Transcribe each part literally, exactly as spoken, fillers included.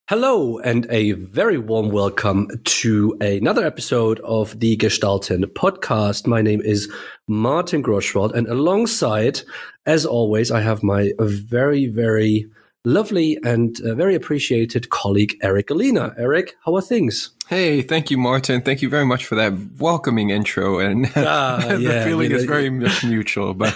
Hello and a very warm welcome to another episode of the Gestalten podcast. My name is Martin Groschwald, and alongside, as always, I have my very, very lovely and uh, very appreciated colleague, Eric Alina. Eric, how are things? Hey, thank you, Martin. Thank you very much for that welcoming intro. And ah, the yeah, feeling you know, is very much mutual. But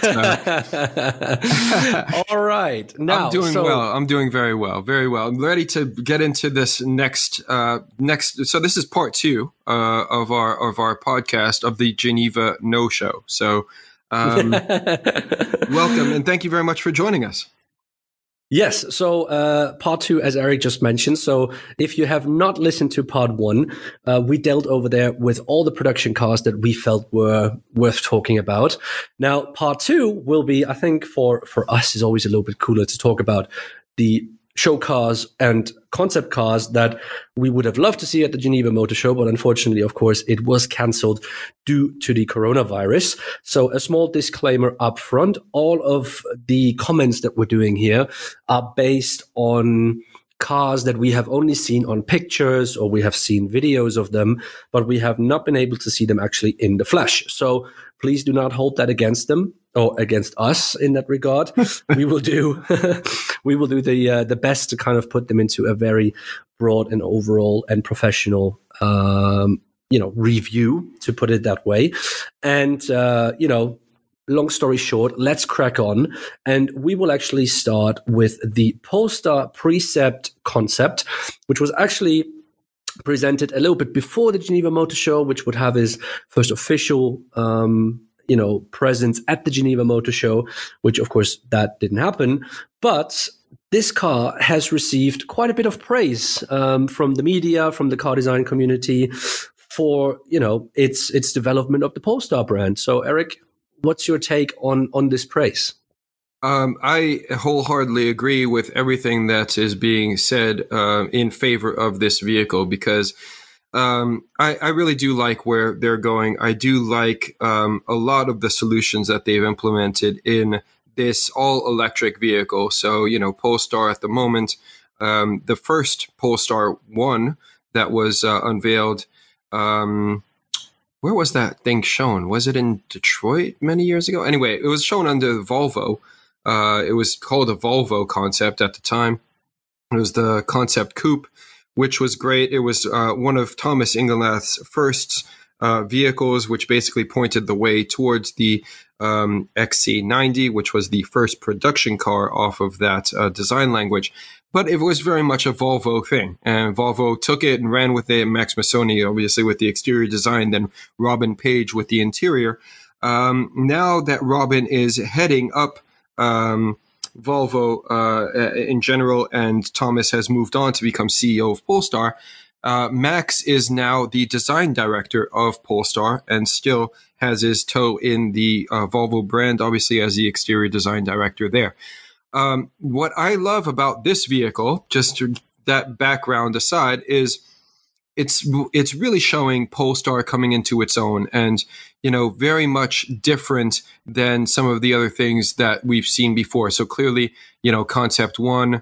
uh, all right, now I'm doing so, well. I'm doing very well, very well. I'm ready to get into this next, uh, next. So this is part two uh, of our of our podcast of the Geneva No Show. So um, welcome and thank you very much for joining us. Yes. So uh, part two, as Eric just mentioned. So if you have not listened to part one, uh, we dealt over there with all the production cars that we felt were worth talking about. Now, part two will be, I think for, for us is always a little bit cooler to talk about the show cars and concept cars that we would have loved to see at the Geneva Motor Show, but unfortunately, of course, it was cancelled due to the coronavirus. So a small disclaimer up front, all of the comments that we're doing here are based on cars that we have only seen on pictures or we have seen videos of them, but we have not been able to see them actually in the flesh. So please do not hold that against them or against us in that regard. we will do we will do the uh, the best to kind of put them into a very broad and overall and professional um, you know review, to put it that way. And uh, you know. Long story short, let's crack on. And we will actually start with the Polestar Precept concept, which was actually presented a little bit before the Geneva Motor Show, which would have his first official, um, you know, presence at the Geneva Motor Show, which of course that didn't happen. But this car has received quite a bit of praise um, from the media, from the car design community for, you know, its, its development of the Polestar brand. So Eric, what's your take on, on this praise? Um, I wholeheartedly agree with everything that is being said uh, in favor of this vehicle because um, I, I really do like where they're going. I do like um, a lot of the solutions that they've implemented in this all-electric vehicle. So, you know, Polestar at the moment, um, the first Polestar one that was uh, unveiled, um, where was that thing shown? Was it in Detroit many years ago? Anyway, it was shown under Volvo. Uh, it was called a Volvo concept at the time. It was the Concept Coupe, which was great. It was uh, one of Thomas Ingenlath's first uh, vehicles, which basically pointed the way towards the um, X C ninety, which was the first production car off of that uh, design language. But it was very much a Volvo thing. And Volvo took it and ran with it. Max Missoni, obviously, with the exterior design, then Robin Page with the interior. Um, now that Robin is heading up um, Volvo uh, in general, and Thomas has moved on to become C E O of Polestar, uh, Max is now the design director of Polestar and still has his toe in the uh, Volvo brand, obviously, as the exterior design director there. Um, what I love about this vehicle, just to that background aside, is it's it's really showing Polestar coming into its own, and you know, very much different than some of the other things that we've seen before. So clearly, you know, Concept One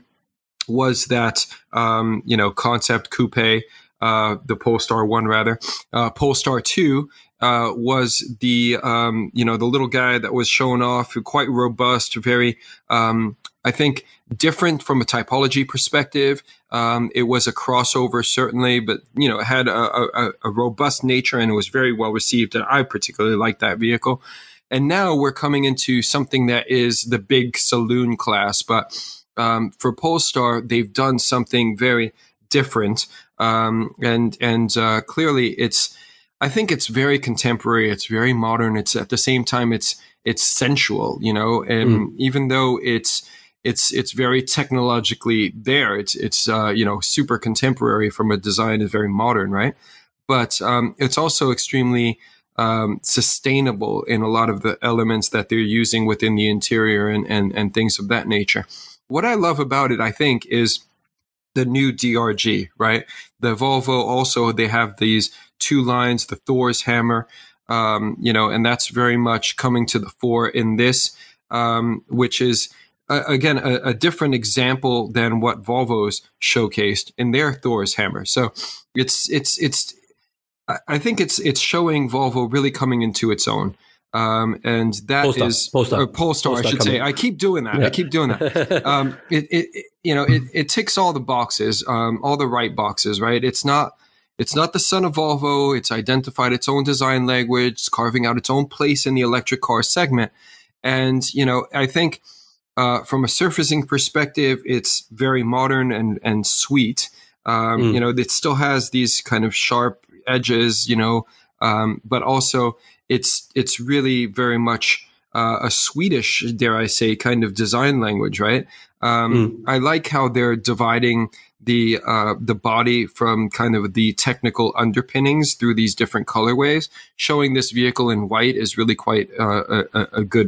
was that um, you know concept coupe, uh, the Polestar One rather. Uh, Polestar Two uh, was the um, you know the little guy that was shown off, quite robust, very. Um, I think different from a typology perspective. Um, it was a crossover, certainly, but, you know, it had a, a, a robust nature and it was very well received. And I particularly like that vehicle. And now we're coming into something that is the big saloon class. But um, for Polestar, they've done something very different. Um, and and uh, clearly it's, I think it's very contemporary. It's very modern. It's at the same time, it's it's sensual, you know, and mm. even though it's, It's it's very technologically there. It's it's uh, you know super contemporary from a design, is very modern, right? But um, it's also extremely um, sustainable in a lot of the elements that they're using within the interior and and and things of that nature. What I love about it, I think, is the new D R G, right? The Volvo also, they have these two lines, the Thor's hammer, um, you know, and that's very much coming to the fore in this, um, which is uh, again, a, a different example than what Volvo's showcased in their Thor's hammer. So it's it's it's. I think it's it's showing Volvo really coming into its own. Um, and that Polestar, is Polestar, or Polestar, Polestar I should coming. say. I keep doing that. Yeah. I keep doing that. um, it, it, it, you know, it, it ticks all the boxes, um, all the right boxes, right? It's not, it's not the son of Volvo. It's identified its own design language, it's carving out its own place in the electric car segment. And, you know, I think, uh, from a surfacing perspective, it's very modern and, and sweet. Um, mm. You know, it still has these kind of sharp edges, you know, um, but also, It's it's really very much uh, a Swedish, dare I say, kind of design language, right? Um, mm. I like how they're dividing the uh, the body from kind of the technical underpinnings through these different colorways. Showing this vehicle in white is really quite uh, a, a good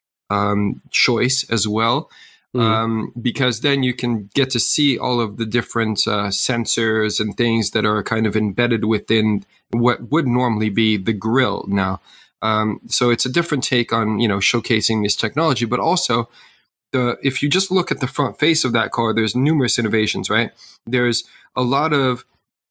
um, choice as well, mm. um, because then you can get to see all of the different uh, sensors and things that are kind of embedded within what would normally be the grille now. Um, so it's a different take on, you know, showcasing this technology, but also the, if you just look at the front face of that car, there's numerous innovations, right? There's a lot of,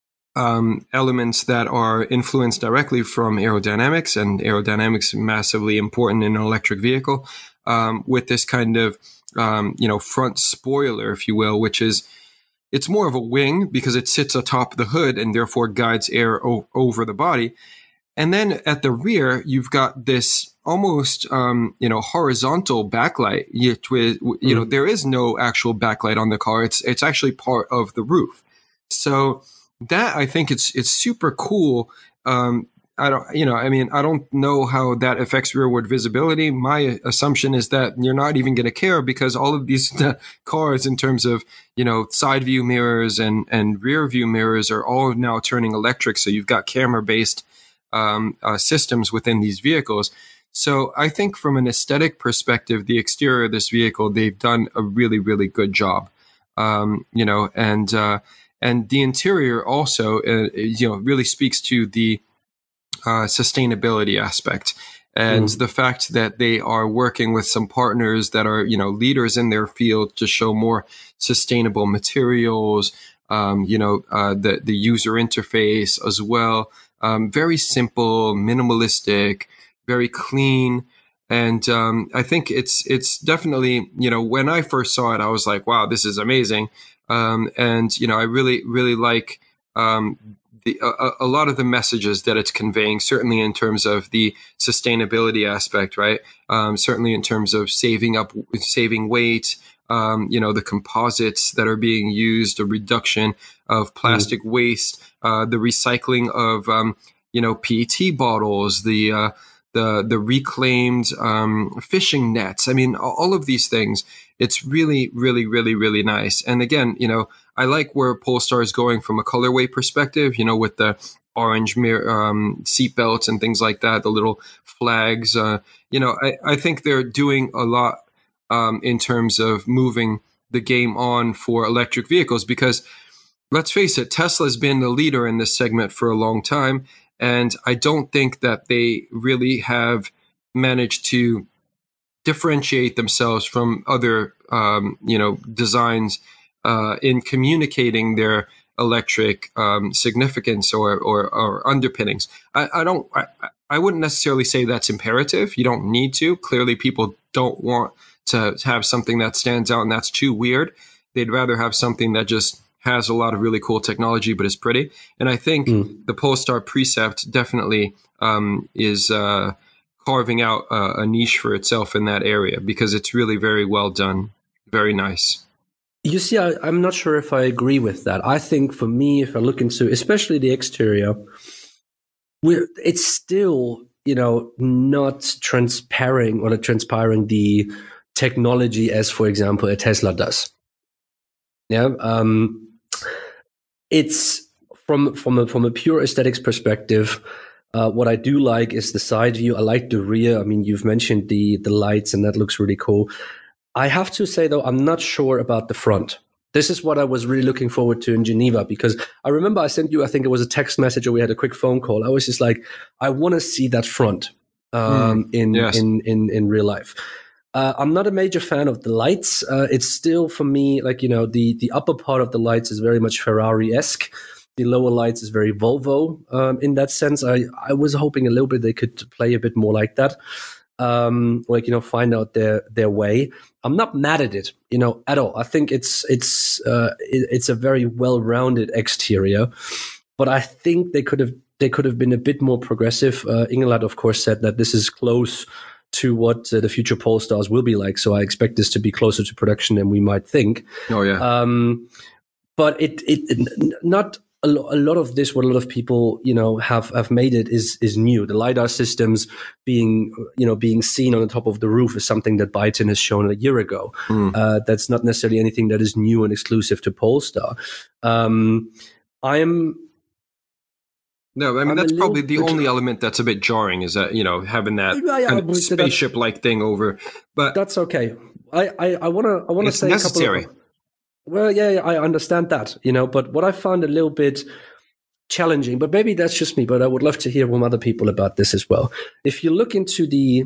um, elements that are influenced directly from aerodynamics, and aerodynamics massively important in an electric vehicle, um, with this kind of, um, you know, front spoiler, if you will, which is, it's more of a wing because it sits atop the hood and therefore guides air o- over the body. And then at the rear, you've got this almost, um, you know, horizontal backlight. You, you know, there is no actual backlight on the car. It's it's actually part of the roof. So that, I think it's it's super cool. Um, I don't, you know, I mean, I don't know how that affects rearward visibility. My assumption is that you're not even going to care because all of these uh, cars, in terms of, you know, side view mirrors and, and rear view mirrors, are all now turning electric. So you've got camera based um, uh, systems within these vehicles. So I think from an aesthetic perspective, the exterior of this vehicle, they've done a really, really good job. Um, you know, and uh, and the interior also, uh, you know, really speaks to the Uh, sustainability aspect, and mm. the fact that they are working with some partners that are, you know, leaders in their field to show more sustainable materials, um, you know, uh, the the user interface as well, um, very simple, minimalistic, very clean, and um, I think it's it's definitely, you know, when I first saw it, I was like, wow, this is amazing, um, and you know, I really really like. Um, The, a, a lot of the messages that it's conveying, certainly in terms of the sustainability aspect, right? Um, certainly in terms of saving up, saving weight, um, you know, the composites that are being used, a reduction of plastic mm. waste, uh, the recycling of, um, you know, P E T bottles, the, uh, the, the reclaimed, um, fishing nets. I mean, all of these things, it's really, really, really, really nice. And again, you know, I like where Polestar is going from a colorway perspective, you know, with the orange mirror, um, seat belts and things like that, the little flags. Uh, you know, I, I think they're doing a lot um, in terms of moving the game on for electric vehicles because, let's face it, Tesla's been the leader in this segment for a long time. And I don't think that they really have managed to differentiate themselves from other, um, you know, designs Uh, in communicating their electric um, significance or, or, or underpinnings. I, I don't. I, I wouldn't necessarily say that's imperative. You don't need to. Clearly, people don't want to have something that stands out and that's too weird. They'd rather have something that just has a lot of really cool technology but is pretty. And I think mm. the Polestar Precept definitely um, is uh, carving out uh, a niche for itself in that area because it's really very well done. Very nice. You see, I, I'm not sure if I agree with that. I think for me, if I look into especially the exterior, we're, it's still, you know, not transpiring or transpiring the technology as, for example, a Tesla does. Yeah, um, it's from from a from a pure aesthetics perspective. Uh, what I do like is the side view. I like the rear. I mean, you've mentioned the the lights, and that looks really cool. I have to say, though, I'm not sure about the front. This is what I was really looking forward to in Geneva, because I remember I sent you, I think it was a text message or we had a quick phone call. I was just like, I want to see that front um, mm, in, yes. in, in, in real life. Uh, I'm not a major fan of the lights. Uh, it's still for me like, you know, the the upper part of the lights is very much Ferrari-esque. The lower lights is very Volvo um, in that sense. I, I was hoping a little bit they could play a bit more like that, um, like, you know, find out their their way. I'm not mad at it, you know, at all. I think it's it's uh, it, it's a very well-rounded exterior, but I think they could have they could have been a bit more progressive. Uh, Engelhardt, of course, said that this is close to what uh, the future Polestars will be like, so I expect this to be closer to production than we might think. Oh yeah, um, but it it, it not. A, lo- a lot of this, what a lot of people, you know, have, have made it is is new. The LiDAR systems being, you know, being seen on the top of the roof is something that Byton has shown a year ago. Mm. Uh, that's not necessarily anything that is new and exclusive to Polestar. Um, I'm. No, I mean, I'm that's probably the bit, only element that's a bit jarring is that, you know, having that yeah, kind of spaceship-like thing over. But that's okay. I I want to I want to say necessary. a couple of. Well, yeah, yeah, I understand that, you know, but what I found a little bit challenging, but maybe that's just me, but I would love to hear from other people about this as well. If you look into the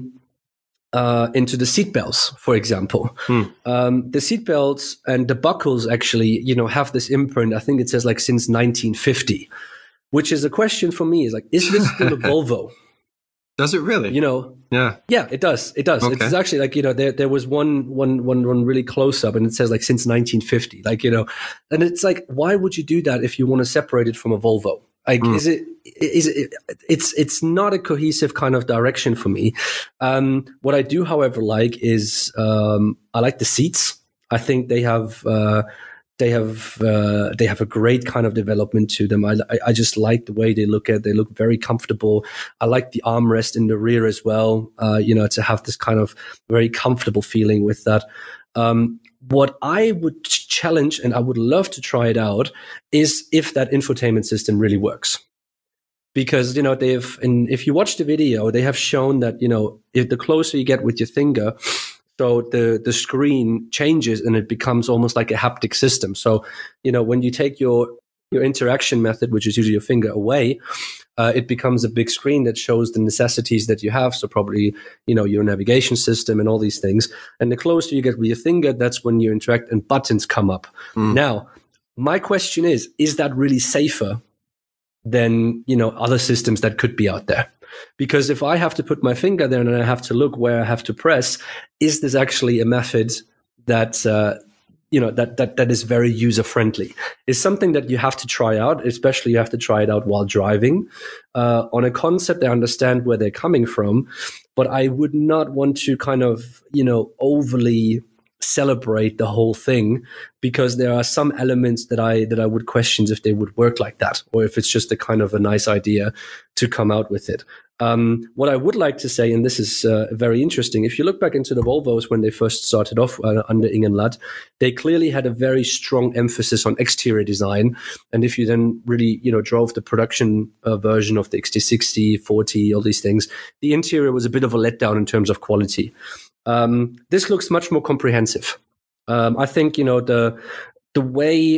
uh, into the seatbelts, for example, hmm. um, the seatbelts and the buckles actually, you know, have this imprint. I think it says like since nineteen fifty, which is a question for me. Is like, is this still a Volvo? Does it really? You know, yeah, yeah, it does. It does. Okay. It's actually like, you know, there there was one one one one really close up, and it says like since nineteen fifty, like, you know, and it's like, why would you do that if you want to separate it from a Volvo? Like, mm. is it is it? It's it's not a cohesive kind of direction for me. Um, what I do, however, like is um, I like the seats. I think they have. Uh, They have uh, they have a great kind of development to them. I, I I just like the way they look at. They look very comfortable. I like the armrest in the rear as well. Uh, you know, to have this kind of very comfortable feeling with that. Um, what I would challenge, and I would love to try it out, is if that infotainment system really works. Because, you know, they've, and if you watch the video, they have shown that, you know, if the closer you get with your finger, so the, the screen changes and it becomes almost like a haptic system. So, you know, when you take your, your interaction method, which is usually your finger, away, uh, it becomes a big screen that shows the necessities that you have. So probably, you know, your navigation system and all these things. And the closer you get with your finger, that's when you interact and buttons come up. Mm. Now, my question is, is that really safer than, you know, other systems that could be out there? Because if I have to put my finger there and I have to look where I have to press, is this actually a method that, uh, you know, that, that, that is very user friendly? It's something that you have to try out, especially you have to try it out while driving. Uh, on a concept, I understand where they're coming from, but I would not want to kind of, you know, overly celebrate the whole thing, because there are some elements that I that I would question if they would work like that, or if it's just a kind of a nice idea to come out with it. Um, what I would like to say, and this is uh, very interesting, if you look back into the Volvos when they first started off uh, under Engelhardt, they clearly had a very strong emphasis on exterior design. And if you then really, you know, drove the production uh, version of the X T sixty, forty, all these things, the interior was a bit of a letdown in terms of quality. Um, this looks much more comprehensive. Um, I think, you know, the the way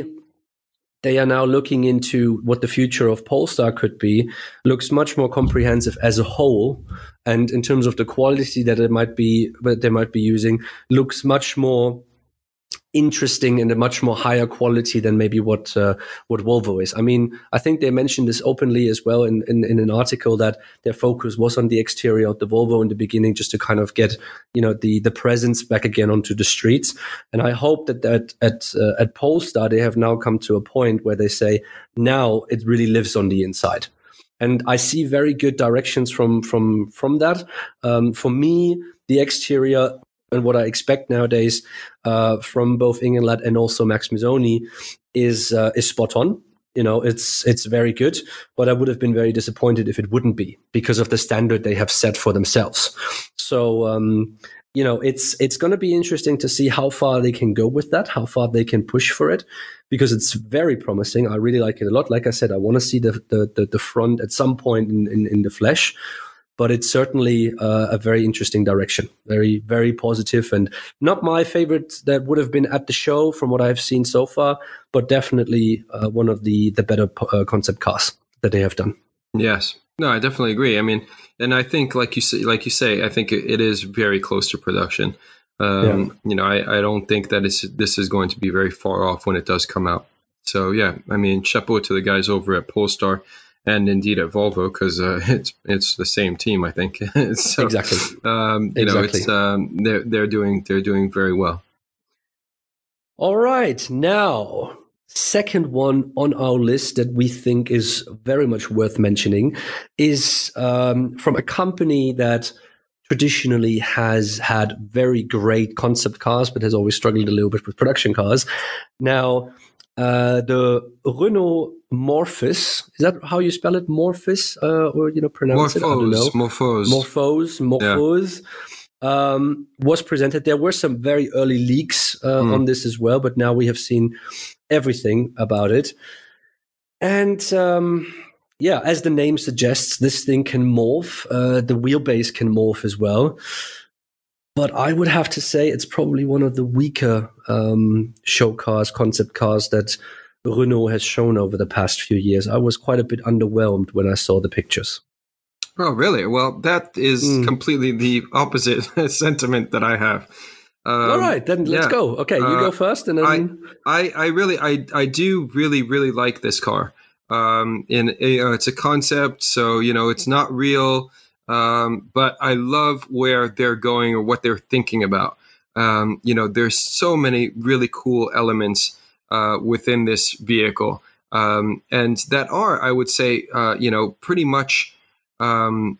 they are now looking into what the future of Polestar could be looks much more comprehensive as a whole, and in terms of the quality that it might be, that they might be using, looks much more interesting and a much more higher quality than maybe what uh, what Volvo is. I mean, I think they mentioned this openly as well in, in, in an article, that their focus was on the exterior of the Volvo in the beginning, just to kind of get, you know, the the presence back again onto the streets. And I hope that that at uh, at Polestar they have now come to a point where they say now it really lives on the inside. And I see very good directions from from from that. Um, for me, the exterior and what I expect nowadays uh, from both Engelhardt and also Max Missoni is uh, is spot on. You know, it's it's very good, but I would have been very disappointed if it wouldn't be, because of the standard they have set for themselves. So, um, you know, it's it's going to be interesting to see how far they can go with that, how far they can push for it, because it's very promising. I really like it a lot. Like I said, I want to see the the the, the front at some point in, in, in the flesh. But it's certainly uh, a very interesting direction, very, very positive, and not my favorite that would have been at the show from what I've seen so far, but definitely uh, one of the the better uh, concept cars that they have done. Yes, no, I definitely agree. I mean, and I think, like you say, like you say, I think it is very close to production. Um, Yeah. You know, I, I don't think that it's, this is going to be very far off when it does come out. So yeah, I mean, chapeau to the guys over at Polestar and indeed at Volvo, because uh, it's it's the same team, I think. so, Exactly. Um, you know, Exactly. it's um, they're they're doing they're doing very well. All right, now second one on our list that we think is very much worth mentioning is um, from a company that traditionally has had very great concept cars, but has always struggled a little bit with production cars. Now, uh, the Renault Morphis, is that how you spell it? Morphis, uh, or you know, pronounce Morphose, it? I don't know. Morphose, Morphose, Morphose. Yeah. Um, was presented. There were some very early leaks uh, mm. on this as well, but now we have seen everything about it. And um, yeah, as the name suggests, this thing can morph. Uh, the wheelbase can morph as well. But I would have to say it's probably one of the weaker um, show cars, concept cars that Renault has shown over the past few years. I was quite a bit underwhelmed when I saw the pictures. Oh, really? Well, that is mm. completely the opposite sentiment that I have. Um, All right, then let's yeah. go. Okay, you uh, go first, and then I, I, I really, I, I do really, really like this car. Um, in uh, it's a concept, so you know it's not real, um, but I love where they're going or what they're thinking about. Um, you know, there's so many really cool elements uh, within this vehicle, um, and that are, I would say, uh, you know, pretty much. Um,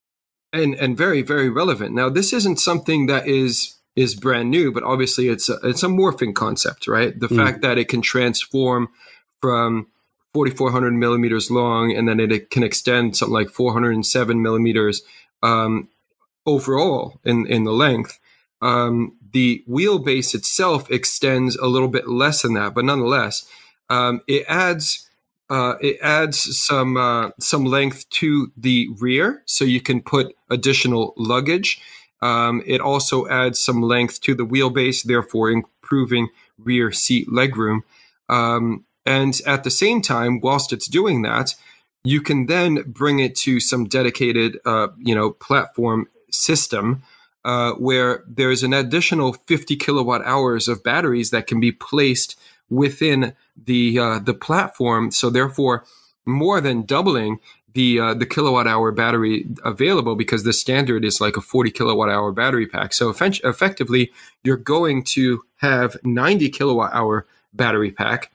and and very very relevant. Now, this isn't something that is is brand new, but obviously it's a, it's a morphing concept, right? The mm. fact that it can transform from forty-four hundred millimeters long, and then it, it can extend something like four hundred seven millimeters um, overall in in the length. Um, the wheelbase itself extends a little bit less than that, but nonetheless, um, it adds. Uh, it adds some uh, some length to the rear, so you can put additional luggage. Um, it also adds some length to the wheelbase, therefore improving rear seat legroom. Um, and at the same time, whilst it's doing that, you can then bring it to some dedicated, uh, you know, platform system uh, where there's an additional fifty kilowatt hours of batteries that can be placed within the uh, the platform, so therefore more than doubling the uh, the kilowatt hour battery available, because the standard is like a forty kilowatt hour battery pack. So eff- effectively, you're going to have ninety kilowatt hour battery pack,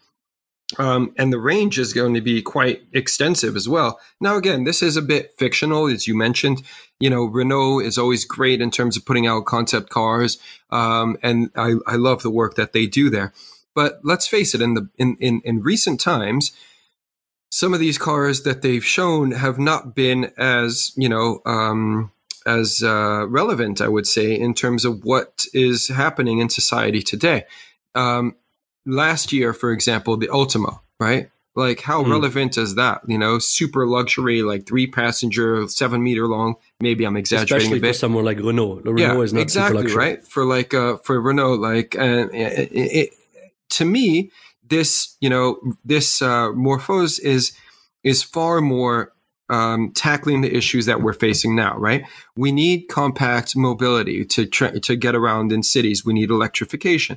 um, and the range is going to be quite extensive as well. Now, again, this is a bit fictional, as you mentioned. You know, Renault is always great in terms of putting out concept cars, um, and I, I love the work that they do there. But let's face it, in the in, in, in recent times, some of these cars that they've shown have not been as, you know, um, as uh, relevant, I would say, in terms of what is happening in society today. Um, last year, for example, the Ultima, right? Like, how mm. relevant is that? You know, super luxury, like three passenger, seven meter long. Maybe I'm exaggerating Especially a bit. for someone like Renault. Renault yeah, is not exactly, super luxury. Right? For like uh, for Renault, like uh, it, it, to me, this, you know, this uh, Morphose is is far more um, tackling the issues that we're facing now, right? We need compact mobility to tra- to get around in cities. We need electrification.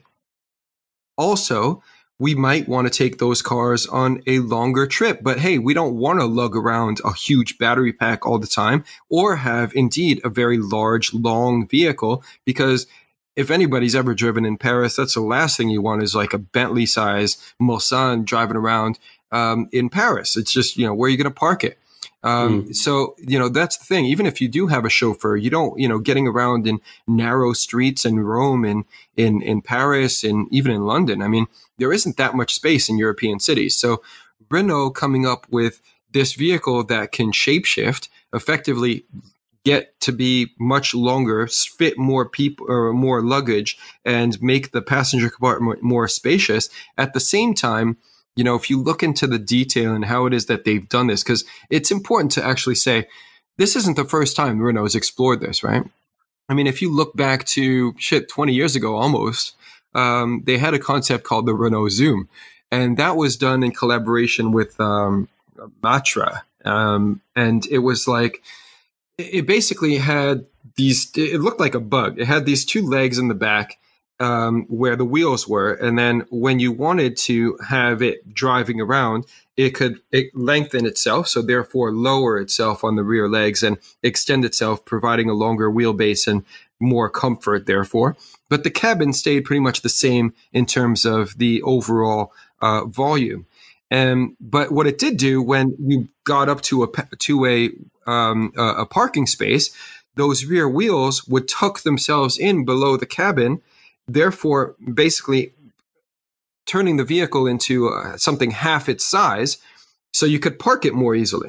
Also, we might want to take those cars on a longer trip, but hey, we don't want to lug around a huge battery pack all the time, or have indeed a very large, long vehicle, because if anybody's ever driven in Paris, that's the last thing you want is like a Bentley-sized Mulsanne driving around um, in Paris. It's just, you know, where are you going to park it? Um, mm. So, you know, that's the thing. Even if you do have a chauffeur, you don't, you know, getting around in narrow streets in Rome and in, in Paris and even in London. I mean, there isn't that much space in European cities. So Renault coming up with this vehicle that can shapeshift, effectively get to be much longer, fit more people or more luggage, and make the passenger compartment more spacious. At the same time, you know, if you look into the detail and how it is that they've done this, because it's important to actually say, this isn't the first time Renault has explored this, right? I mean, if you look back to shit, twenty years ago almost, um, they had a concept called the Renault Zoom, and that was done in collaboration with um, Matra, um, and it was like, it basically had these, it looked like a bug. It had these two legs in the back um, where the wheels were. And then when you wanted to have it driving around, it could it lengthen itself, so therefore lower itself on the rear legs and extend itself, providing a longer wheelbase and more comfort, therefore. But the cabin stayed pretty much the same in terms of the overall uh, volume. Um, but what it did do when you got up to a to a um, a parking space, those rear wheels would tuck themselves in below the cabin, therefore basically turning the vehicle into uh, something half its size, so you could park it more easily.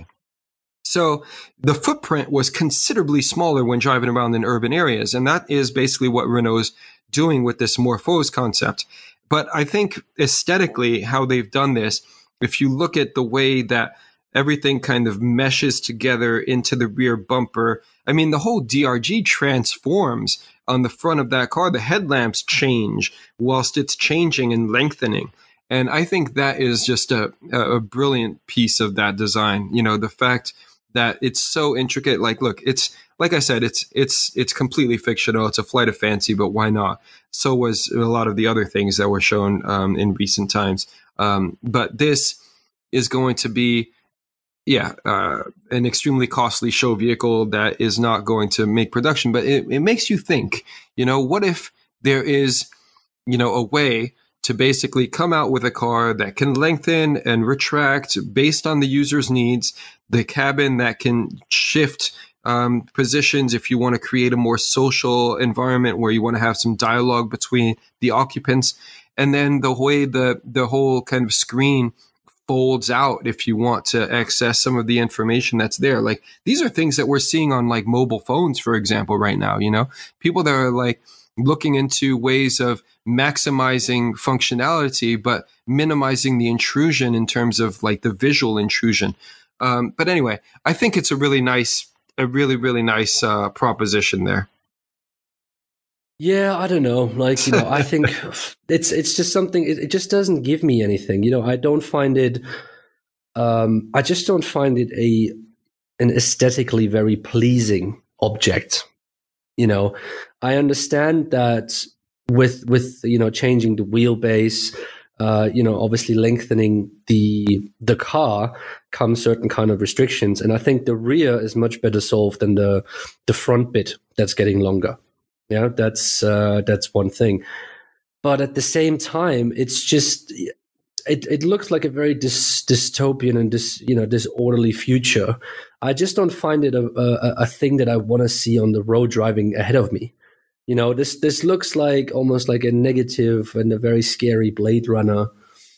So the footprint was considerably smaller when driving around in urban areas, and that is basically what Renault's doing with this Morphose concept. But I think aesthetically, how they've done this, if you look at the way that everything kind of meshes together into the rear bumper, I mean, the whole D R G transforms on the front of that car. The headlamps change whilst it's changing and lengthening. And I think that is just a, a brilliant piece of that design. You know, the fact that it's so intricate. Like, look, it's, like I said, it's, it's, it's completely fictional. It's a flight of fancy, but why not? So was a lot of the other things that were shown um, in recent times. Um, but this is going to be, yeah, uh, an extremely costly show vehicle that is not going to make production. But it, it makes you think, you know, what if there is, you know, a way to basically come out with a car that can lengthen and retract based on the user's needs, the cabin that can shift um, positions if you want to create a more social environment where you want to have some dialogue between the occupants, and then the way the the whole kind of screen folds out if you want to access some of the information that's there. Like, these are things that we're seeing on like mobile phones, for example, right now. You know, people that are like looking into ways of maximizing functionality, but minimizing the intrusion in terms of like the visual intrusion. Um, but anyway, I think it's a really nice, a really, really nice uh, proposition there. Yeah, I don't know. Like, you know, I think it's it's just something, it, it just doesn't give me anything. You know, I don't find it, um, I just don't find it a an aesthetically very pleasing object. You know, I understand that with, with you know, changing the wheelbase, uh, you know, obviously lengthening the the car comes certain kind of restrictions. And I think the rear is much better solved than the the front bit that's getting longer. Yeah, that's uh, that's one thing. But at the same time, it's just it, it looks like a very dys- dystopian and dis, you know disorderly future. I just don't find it a, a, a thing that I want to see on the road driving ahead of me. You know, this this looks like almost like a negative and a very scary Blade Runner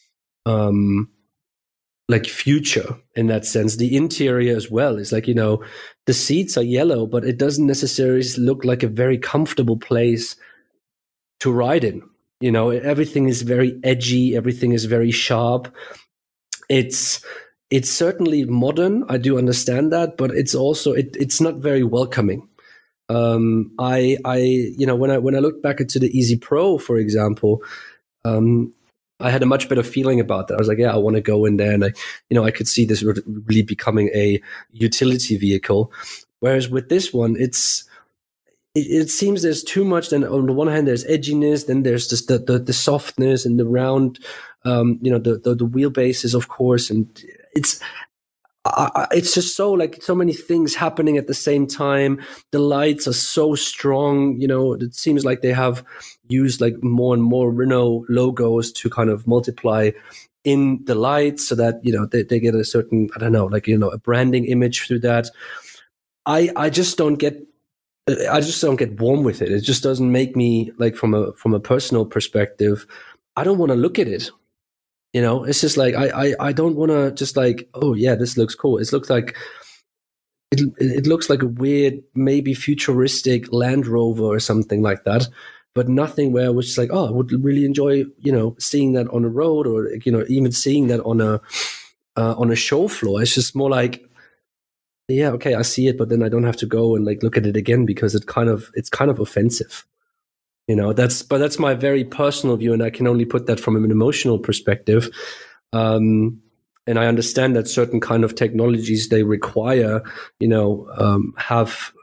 um like future in that sense. The interior as well is like, you know, the seats are yellow, but it doesn't necessarily look like a very comfortable place to ride in. You know, everything is very edgy. Everything is very sharp. It's, it's certainly modern. I do understand that, but it's also, it, it's not very welcoming. Um, I, I, you know, when I, when I look back into the Easy Pro, for example, um, I had a much better feeling about that. I was like, yeah, I want to go in there, and I, you know, I could see this really becoming a utility vehicle. Whereas with this one, it's, it, it seems there's too much. Then on the one hand, there's edginess, then there's just the the, the softness and the round, um, you know, the, the the wheelbases, of course, and it's. I, it's just so like so many things happening at the same time. The lights are so strong, you know, it seems like they have used like more and more Renault logos to kind of multiply in the lights so that, you know, they, they get a certain, I don't know, like, you know, a branding image through that. I, I just don't get, I just don't get warm with it. It just doesn't make me like from a, from a personal perspective, I don't want to look at it. You know, it's just like, I, I, I don't want to just like, oh yeah, this looks cool. It looks like, it, it looks like a weird, maybe futuristic Land Rover or something like that, but nothing where I was just like, oh, I would really enjoy, you know, seeing that on the road, or, you know, even seeing that on a, uh, on a show floor. It's just more like, yeah, okay, I see it, but then I don't have to go and like look at it again because it kind of, it's kind of offensive. You know, that's, but that's my very personal view, and I can only put that from an emotional perspective. Um, and I understand that certain kind of technologies, they require, you know, um, have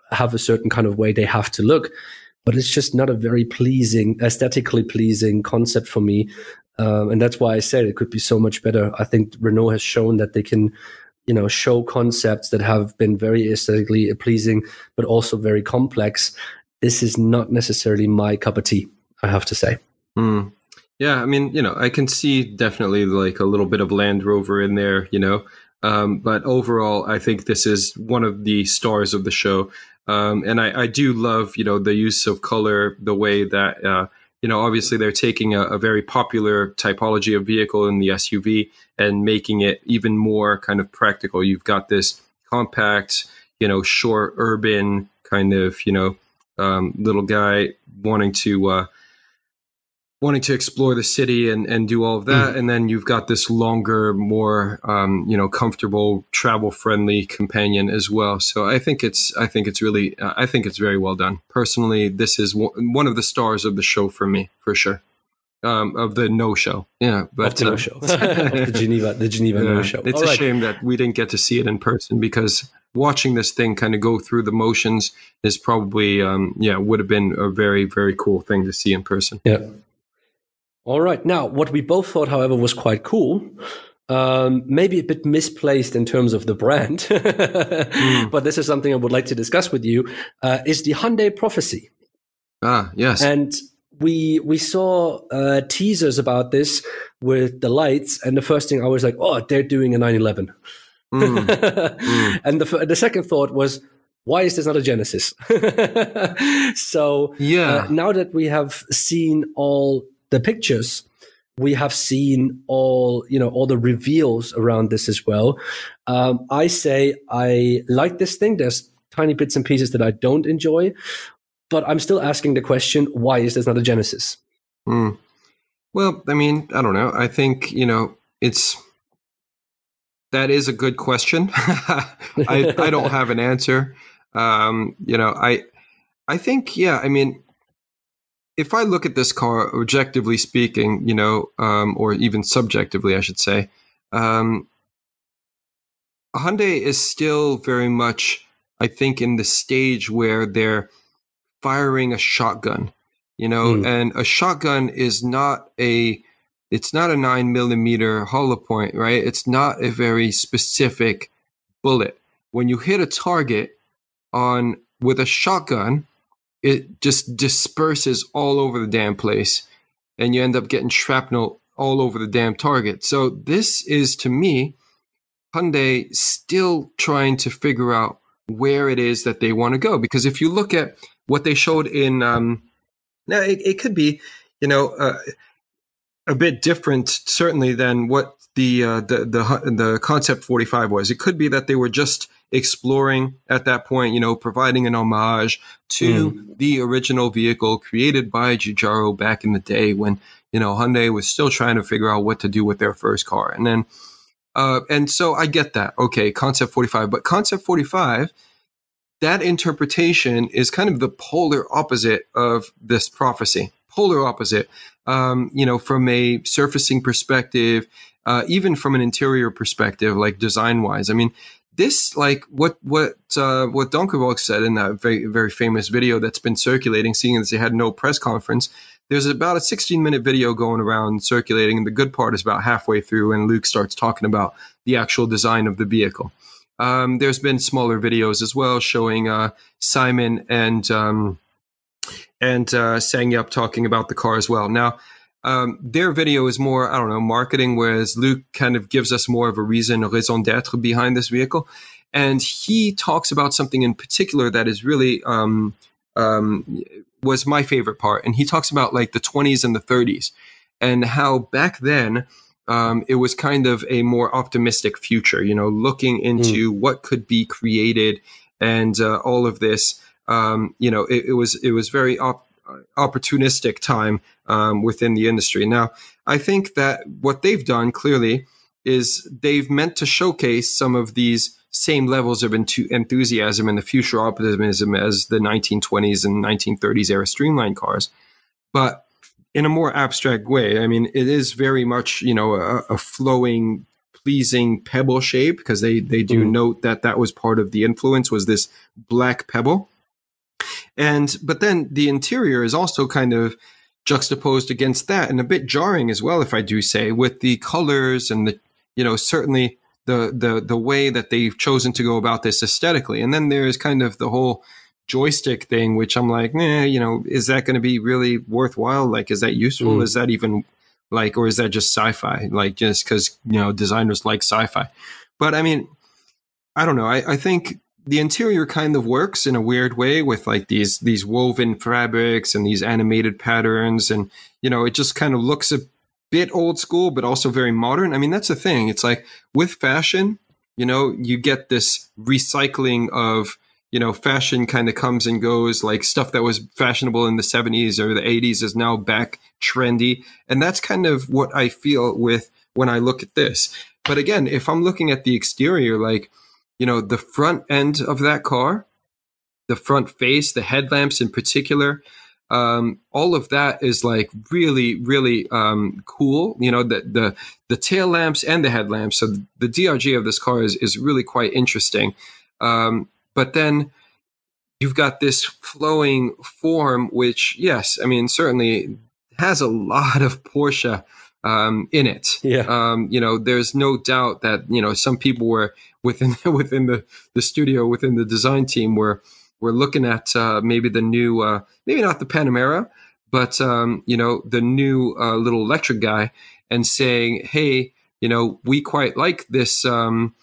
have a certain kind of way they have to look, but it's just not a very pleasing, aesthetically pleasing concept for me. Um, and that's why I said it could be so much better. I think Renault has shown that they can, you know, show concepts that have been very aesthetically pleasing, but also very complex. This is not necessarily my cup of tea, I have to say. Mm. Yeah, I mean, you know, I can see definitely like a little bit of Land Rover in there, you know, um, but overall, I think this is one of the stars of the show. Um, and I, I do love, you know, the use of color, the way that, uh, you know, obviously they're taking a, a very popular typology of vehicle in the S U V and making it even more kind of practical. You've got this compact, you know, short, urban kind of, you know, um, little guy wanting to, uh, wanting to explore the city and, and do all of that. Mm. And then you've got this longer, more, um, you know, comfortable, travel friendly companion as well. So I think it's, I think it's really, uh, I think it's very well done. Personally, this is w- one of the stars of the show for me, for sure. Um, of the no show. Yeah. But of the uh, no show. of the Geneva, the Geneva yeah, no show. It's all a right. shame that we didn't get to see it in person, because watching this thing kind of go through the motions is probably, um, yeah, would have been a very, very cool thing to see in person. Yeah. All right. Now, what we both thought, however, was quite cool, um, maybe a bit misplaced in terms of the brand, mm. but this is something I would like to discuss with you, uh, is the Hyundai Prophecy. Ah, yes. And we we saw uh, teasers about this with the lights, and the first thing I was like, oh, they're doing a nine eleven. Mm. mm. And the the second thought was, why is this not a Genesis? So yeah. uh, now that we have seen all the pictures, we have seen all, you know, all the reveals around this as well. Um, I say I like this thing. There's tiny bits and pieces that I don't enjoy, but I'm still asking the question, why is this not a Genesis? Mm. Well, I mean, I don't know. I think, you know, it's, that is a good question. I, I don't have an answer. Um, you know, I, I think, yeah, I mean, if I look at this car, objectively speaking, you know, um, or even subjectively, I should say, um, Hyundai is still very much, I think, in the stage where they're firing a shotgun, you know, mm. and a shotgun is not a, it's not a nine millimeter hollow point, right? It's not a very specific bullet. When you hit a target on with a shotgun, it just disperses all over the damn place, and you end up getting shrapnel all over the damn target. So this is, to me, Hyundai still trying to figure out where it is that they want to go. Because if you look at what they showed in, um, now it, it could be, you know, uh, a bit different, certainly, than what the, uh, the the the Concept forty-five was. It could be that they were just exploring at that point, you know, providing an homage to mm. the original vehicle created by Giugiaro back in the day when, you know, Hyundai was still trying to figure out what to do with their first car. And then, uh, and so I get that. Okay, Concept forty-five, but Concept forty-five, that interpretation is kind of the polar opposite of this prophecy. Polar opposite, um, you know, from a surfacing perspective, uh, even from an interior perspective, like design wise. I mean, this, like what what uh, what Donckerwolke said in that very very famous video that's been circulating, seeing as they had no press conference. There's about a sixteen minute video going around circulating, and the good part is about halfway through, and Luke starts talking about the actual design of the vehicle. Um, there's been smaller videos as well showing uh, Simon and um, and uh, Sang-Yup talking about the car as well. Now, um, their video is more, I don't know, marketing, whereas Luke kind of gives us more of a reason, a raison d'être behind this vehicle. And he talks about something in particular that is really um, um, was my favorite part. And he talks about like the twenties and the thirties and how back then um, it was kind of a more optimistic future, you know, looking into mm. what could be created and uh, all of this. Um, you know, it, it was it was very op- opportunistic time um, within the industry. Now, I think that what they've done clearly is they've meant to showcase some of these same levels of enth- enthusiasm and the future optimism as the nineteen twenties and nineteen thirties era streamlined cars, but in a more abstract way. I mean, it is very much, you know, a, a flowing, pleasing pebble shape, because they they do mm. note that that was part of the influence, was this black pebble. And but then the interior is also kind of juxtaposed against that, and a bit jarring as well, if I do say, with the colors and the, you know, certainly the the the way that they've chosen to go about this aesthetically. And then there's kind of the whole joystick thing, which I'm like, nah, you know, is that going to be really worthwhile? Like, is that useful? Mm. Is that even like, or is that just sci-fi? Like, just because, you know, designers like sci-fi. But I mean, I don't know. I, I think the interior kind of works in a weird way with like these these woven fabrics and these animated patterns, and you know, it just kind of looks a bit old school, but also very modern. I mean, that's the thing. It's like with fashion, you know, you get this recycling of, you know, fashion kind of comes and goes. Like stuff that was fashionable in the seventies or the eighties is now back trendy, and that's kind of what I feel with when I look at this. But again, if I'm looking at the exterior, like, you know, the front end of that car, the front face, the headlamps in particular, um, all of that is like really, really um, cool. You know, the, the the tail lamps and the headlamps. So the D R G of this car is, is really quite interesting. Um, but then you've got this flowing form, which, yes, I mean, certainly has a lot of Porsche um, in it. Yeah. Um, you know, there's no doubt that, you know, some people were within within the, the studio, within the design team, were were looking at uh, maybe the new, uh, maybe not the Panamera, but um, you know, the new uh, little electric guy, and saying, hey, you know, we quite like this. Um,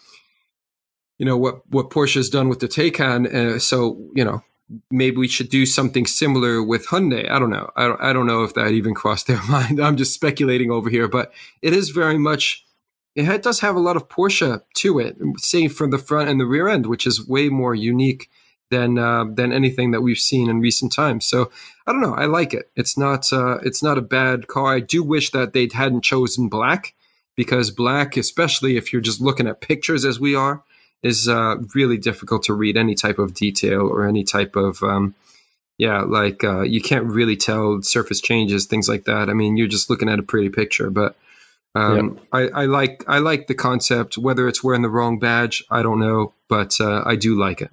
you know what what Porsche has done with the Taycan, uh, so you know, maybe we should do something similar with Hyundai. I don't know. I don't, I don't know if that even crossed their mind. I'm just speculating over here, but it is very much. It does have a lot of Porsche to it, say from the front and the rear end, which is way more unique than uh, than anything that we've seen in recent times. So I don't know. I like it. It's not uh, it's not a bad car. I do wish that they hadn't chosen black, because black, especially if you're just looking at pictures as we are, is uh, really difficult to read any type of detail or any type of um, yeah, like uh, you can't really tell surface changes, things like that. I mean, you're just looking at a pretty picture, but. Um, yeah. I, I like I like the concept. Whether it's wearing the wrong badge, I don't know, but uh, I do like it.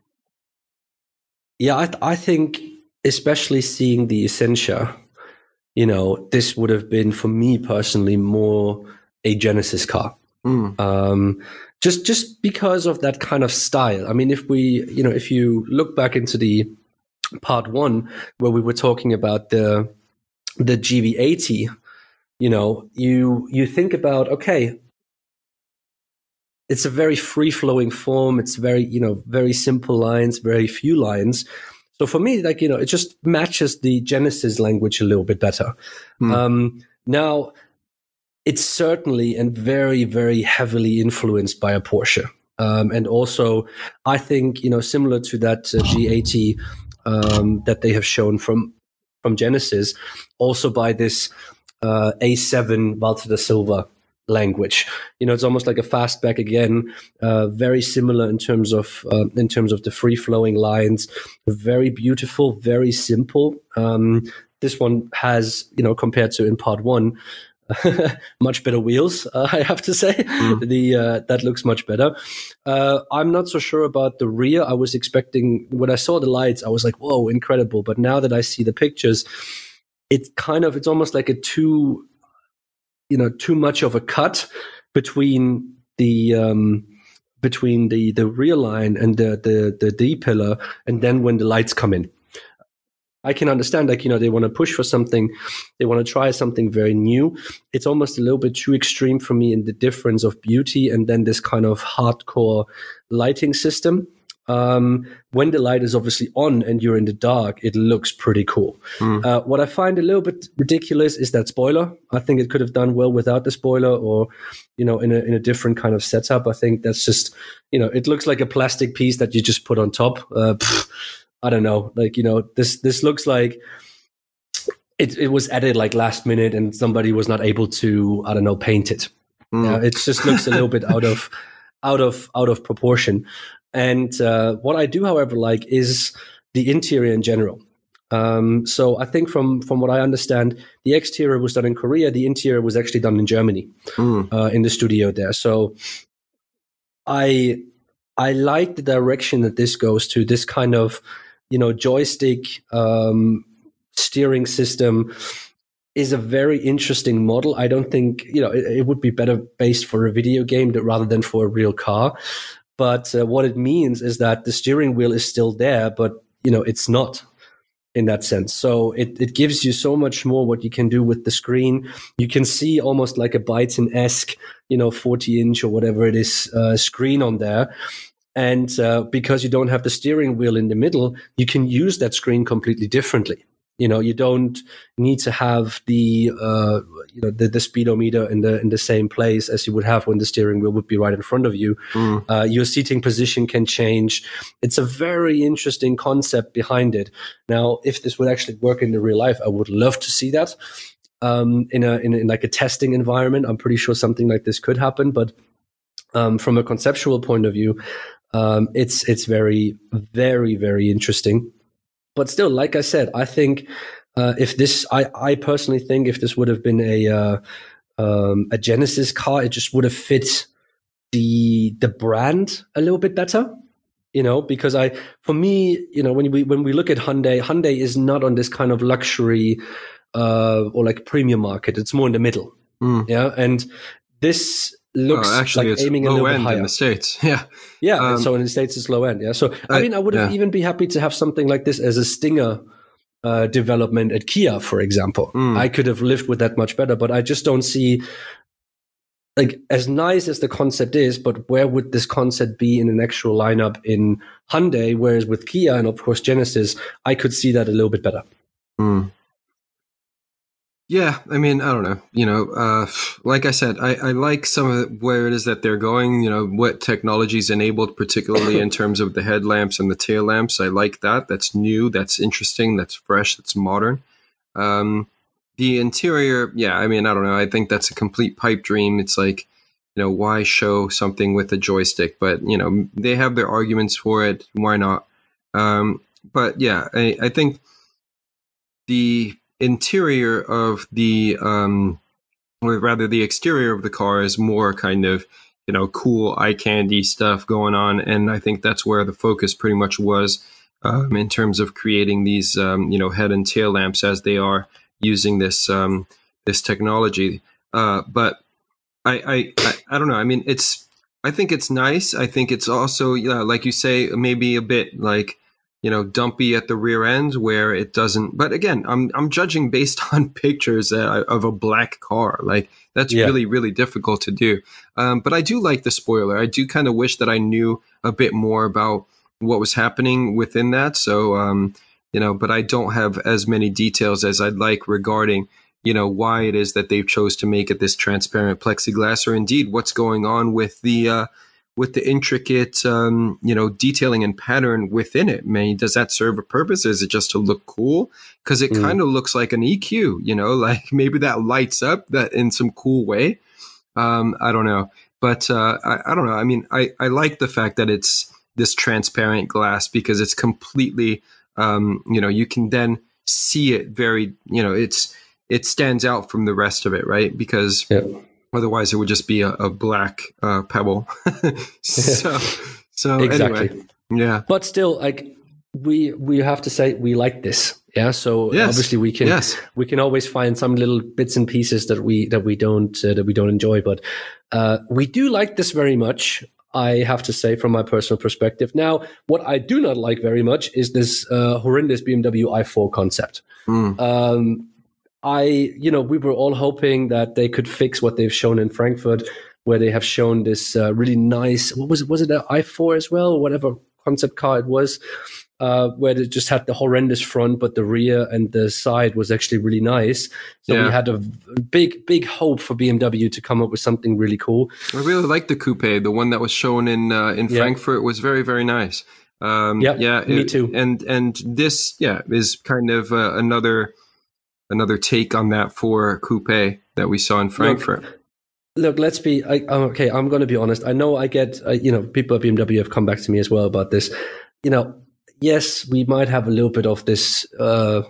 Yeah, I, th- I think especially seeing the Essentia, you know, this would have been for me personally more a Genesis car, mm. um, just just because of that kind of style. I mean, if we, you know, if you look back into the part one where we were talking about the the G V eighty. You know, you you think about, okay, it's a very free-flowing form. It's very, you know, very simple lines, very few lines. So for me, like, you know, it just matches the Genesis language a little bit better. Mm. Um, now, it's certainly and very, very heavily influenced by a Porsche. Um, and also, I think, you know, similar to that uh, G eighty um, that they have shown from from Genesis, also by this Uh, A seven Walter da Silva language. You know, it's almost like a fastback again, uh, very similar in terms of uh, in terms of the free flowing lines. Very beautiful, very simple. Um, this one has, you know, compared to in part one, much better wheels. Uh, I have to say, mm. the uh, that looks much better. Uh, I'm not so sure about the rear. I was expecting, when I saw the lights, I was like, whoa, incredible. But now that I see the pictures, it's kind of, it's almost like a too, you know, too much of a cut between the, um, between the, the rear line and the, the, the D pillar. And then when the lights come in, I can understand, like, you know, they want to push for something. They want to try something very new. It's almost a little bit too extreme for me in the difference of beauty and then this kind of hardcore lighting system. Um, when the light is obviously on and you're in the dark, it looks pretty cool. Mm. Uh, what I find a little bit ridiculous is that spoiler. I think it could have done well without the spoiler, or, you know, in a, in a different kind of setup. I think that's just, you know, it looks like a plastic piece that you just put on top. Uh, pff, I don't know. Like, you know, this, this looks like it, it was added like last minute and somebody was not able to, I don't know, paint it. Mm. Yeah, it just looks a little bit out of, out of, out of proportion. And uh, what I do, however, like is the interior in general. Um, so I think from from what I understand, the exterior was done in Korea. The interior was actually done in Germany, mm. uh, in the studio there. So I I like the direction that this goes to. This kind of you know, joystick um, steering system is a very interesting model. I don't think, you know, it, it would be better based for a video game rather than for a real car. But uh, what it means is that the steering wheel is still there, but, you know, it's not in that sense. So it, it gives you so much more what you can do with the screen. You can see almost like a Byton-esque, you know, forty inch or whatever it is, uh, screen on there. And uh, because you don't have the steering wheel in the middle, you can use that screen completely differently. You know, you don't need to have the uh, you know the, the speedometer in the in the same place as you would have when the steering wheel would be right in front of you. Mm. Uh, your seating position can change. It's a very interesting concept behind it. Now, if this would actually work in the real life, I would love to see that um, in a in, in like a testing environment. I'm pretty sure something like this could happen, but um, from a conceptual point of view, um, it's it's very very very interesting. But still, like I said, I think uh, if this, I, I personally think if this would have been a uh, um, a Genesis car, it just would have fit the the brand a little bit better, you know. Because I, for me, you know, when we when we look at Hyundai, Hyundai is not on this kind of luxury uh, or like premium market. It's more in the middle, mm. yeah. And this looks oh, actually, like it's aiming a low little bit end higher in the States. Yeah. Yeah. Um, so in the States, it's low end. Yeah. So, I, I mean, I would have yeah. even be happy to have something like this as a Stinger uh, development at Kia, for example. Mm. I could have lived with that much better, but I just don't see, like, as nice as the concept is, but where would this concept be in an actual lineup in Hyundai? Whereas with Kia and, of course, Genesis, I could see that a little bit better. Mm. Yeah, I mean, I don't know. You know, uh, like I said, I, I like some of the, where it is that they're going, you know, what technology is enabled, particularly in terms of the headlamps and the tail lamps. I like that. That's new. That's interesting. That's fresh. That's modern. Um, the interior, yeah, I mean, I don't know. I think that's a complete pipe dream. It's like, you know, why show something with a joystick? But, you know, they have their arguments for it. Why not? Um, but yeah, I, I think the interior of the, um, or rather the exterior of the car is more kind of, you know, cool eye candy stuff going on. And I think that's where the focus pretty much was um, in terms of creating these, um, you know, head and tail lamps as they are using this, um, this technology. Uh, but I, I, I, I don't know. I mean, it's, I think it's nice. I think it's also, yeah, like you say, maybe a bit like, you know, dumpy at the rear end where it doesn't. But again, I'm I'm judging based on pictures uh, of a black car. Like that's yeah. really, really difficult to do. Um, but I do like the spoiler. I do kind of wish that I knew a bit more about what was happening within that. So, um, you know, but I don't have as many details as I'd like regarding, you know, why it is that they've chose to make it this transparent plexiglass, or indeed what's going on with the uh, with the intricate, um, you know, detailing and pattern within it. I mean, does that serve a purpose? Is it just to look cool? Because it mm. kind of looks like an E Q, you know, like maybe that lights up that in some cool way. Um, I don't know. But uh, I, I don't know. I mean, I, I like the fact that it's this transparent glass because it's completely, um, you know, you can then see it very, you know, it's it stands out from the rest of it, right? Because yeah. otherwise, it would just be a, a black uh, pebble. so, so exactly. Anyway, yeah. But still, like we we have to say we like this, yeah. So yes. obviously we can yes. we can always find some little bits and pieces that we that we don't uh, that we don't enjoy, but uh, we do like this very much. I have to say, from my personal perspective. Now, what I do not like very much is this uh, horrendous B M W i four concept. Mm. Um, I, you know, we were all hoping that they could fix what they've shown in Frankfurt, where they have shown this uh, really nice, what was it, was it an i four as well, or whatever concept car it was, uh, where it just had the horrendous front, but the rear and the side was actually really nice. So yeah. we had a big, big hope for B M W to come up with something really cool. I really liked the coupe. The one that was shown in uh, in yeah. Frankfurt was very, very nice. Um, yep, yeah, me it, too. And and this, yeah, is kind of uh, another. Another take on that for coupe that we saw in Frankfurt. Look, look let's be I, okay. I'm going to be honest. I know I get uh, you know people at B M W have come back to me as well about this. You know, yes, we might have a little bit of this uh,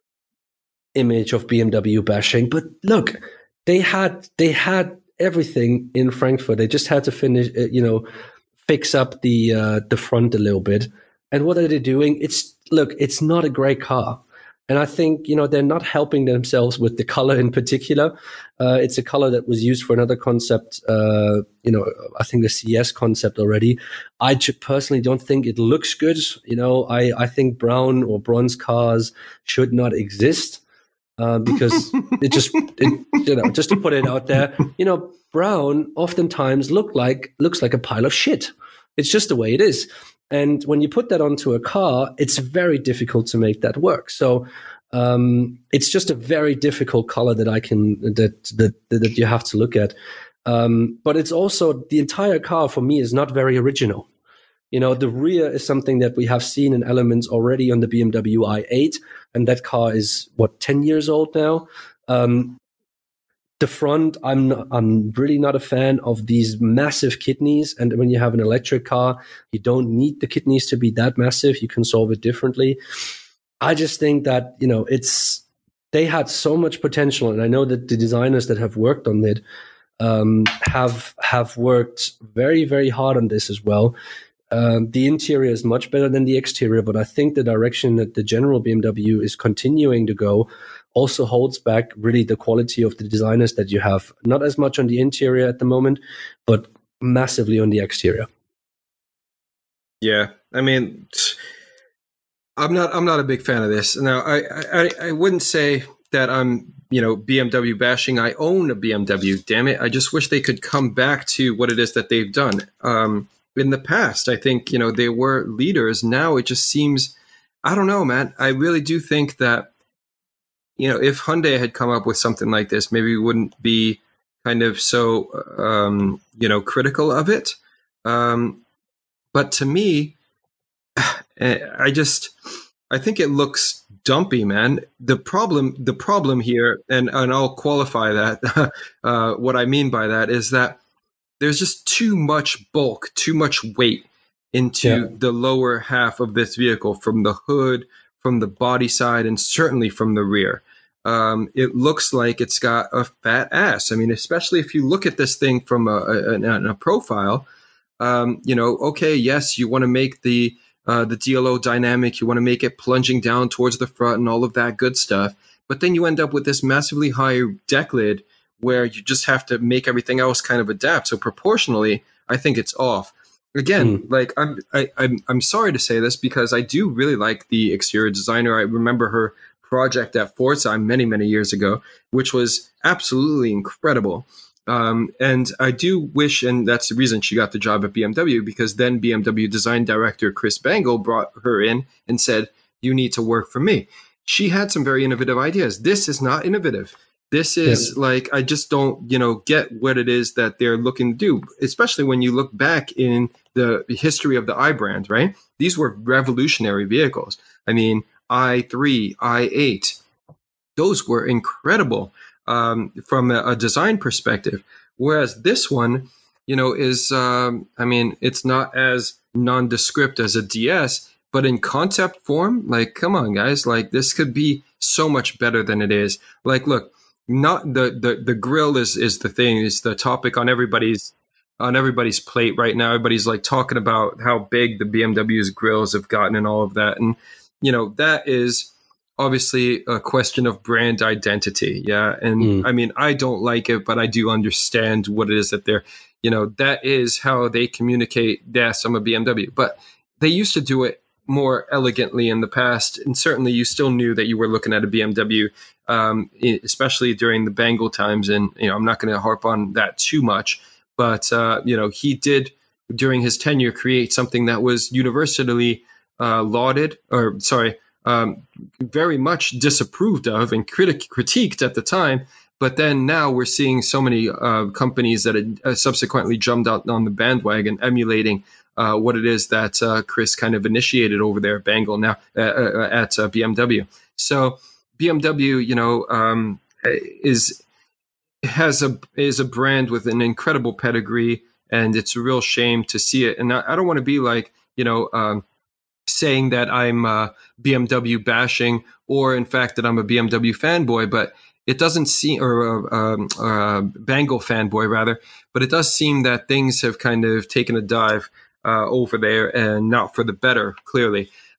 image of B M W bashing, but look, they had they had everything in Frankfurt. They just had to finish, uh, you know, fix up the uh, the front a little bit. And what are they doing? It's look, it's not a great car. And I think, you know, they're not helping themselves with the color in particular. Uh, it's a color that was used for another concept, uh, you know, I think the C S concept already. I personally don't think it looks good. You know, I, I think brown or bronze cars should not exist uh, because it just, it, you know, just to put it out there, you know, brown oftentimes look like looks like a pile of shit. It's just the way it is. And when you put that onto a car, it's very difficult to make that work. So um, it's just a very difficult color that I can that that that you have to look at. Um, but it's also the entire car for me is not very original. You know, the rear is something that we have seen in elements already on the B M W i eight, and that car is what ten years old now. Um, The front, I'm not, I'm really not a fan of these massive kidneys. And when you have an electric car, you don't need the kidneys to be that massive. You can solve it differently. I just think that, you know, it's they had so much potential, and I know that the designers that have worked on it um, have have worked very very hard on this as well. Um, the interior is much better than the exterior, but I think the direction that the general B M W is continuing to go also holds back really the quality of the designers that you have. Not as much on the interior at the moment, but massively on the exterior. Yeah, I mean, I'm not I'm not a big fan of this. Now, I I, I wouldn't say that I'm you know B M W bashing. I own a B M W. Damn it! I just wish they could come back to what it is that they've done. Um, in the past, I think you know they were leaders. Now it just seems, I don't know, man. I really do think that. You know, if Hyundai had come up with something like this, maybe we wouldn't be kind of so, um, you know, critical of it. Um, but to me, I just, I think it looks dumpy, man. The problem, the problem here, and, and I'll qualify that. uh, what I mean by that is that there's just too much bulk, too much weight into yeah. the lower half of this vehicle, from the hood, from the body side, and certainly from the rear. Um, it looks like it's got a fat ass. I mean, especially if you look at this thing from a, a, a profile, um, you know, okay, yes, you want to make the uh, the D L O dynamic, you want to make it plunging down towards the front and all of that good stuff. But then you end up with this massively high deck lid where you just have to make everything else kind of adapt. So proportionally, I think it's off. Again, mm. like I'm, I, I'm, I'm sorry to say this because I do really like the exterior designer. I remember her project at Forza many, many years ago, which was absolutely incredible. Um, and I do wish, and that's the reason she got the job at B M W, because then B M W design director Chris Bangle brought her in and said, "You need to work for me." She had some very innovative ideas. This is not innovative. This is yeah. like, I just don't, you know, get what it is that they're looking to do, especially when you look back in the history of the i brand, right? These were revolutionary vehicles. I mean, i three, i eight, those were incredible um, from a, a design perspective. Whereas this one, you know, is, um, I mean, it's not as nondescript as a D S, but in concept form, like, come on, guys, like this could be so much better than it is. Like, look, not the, the, the grill is, is the thing, is the topic on everybody's on everybody's plate right now. Everybody's like talking about how big the B M W's grills have gotten and all of that. And, you know, that is obviously a question of brand identity. Yeah. And mm. I mean, I don't like it, but I do understand what it is that they're, you know, that is how they communicate. Yes, I'm a B M W, but they used to do it more elegantly in the past. And certainly you still knew that you were looking at a B M W, um, especially during the Bangle times. And, you know, I'm not going to harp on that too much. But, uh, you know, he did, during his tenure, create something that was universally uh, lauded, or sorry, um, very much disapproved of and critic- critiqued at the time. But then now we're seeing so many uh, companies that had uh, subsequently jumped out on the bandwagon, emulating uh, what it is that uh, Chris kind of initiated over there at Bangle now uh, uh, at uh, B M W. So B M W, you know, um, is... has a is a brand with an incredible pedigree, and it's a real shame to see it. And I, I don't want to be like, you know, um, saying that I'm uh, B M W bashing, or in fact that I'm a B M W fanboy, but it doesn't seem, or uh, um, uh, Bangle fanboy rather, but it does seem that things have kind of taken a dive uh, over there, and not for the better, clearly.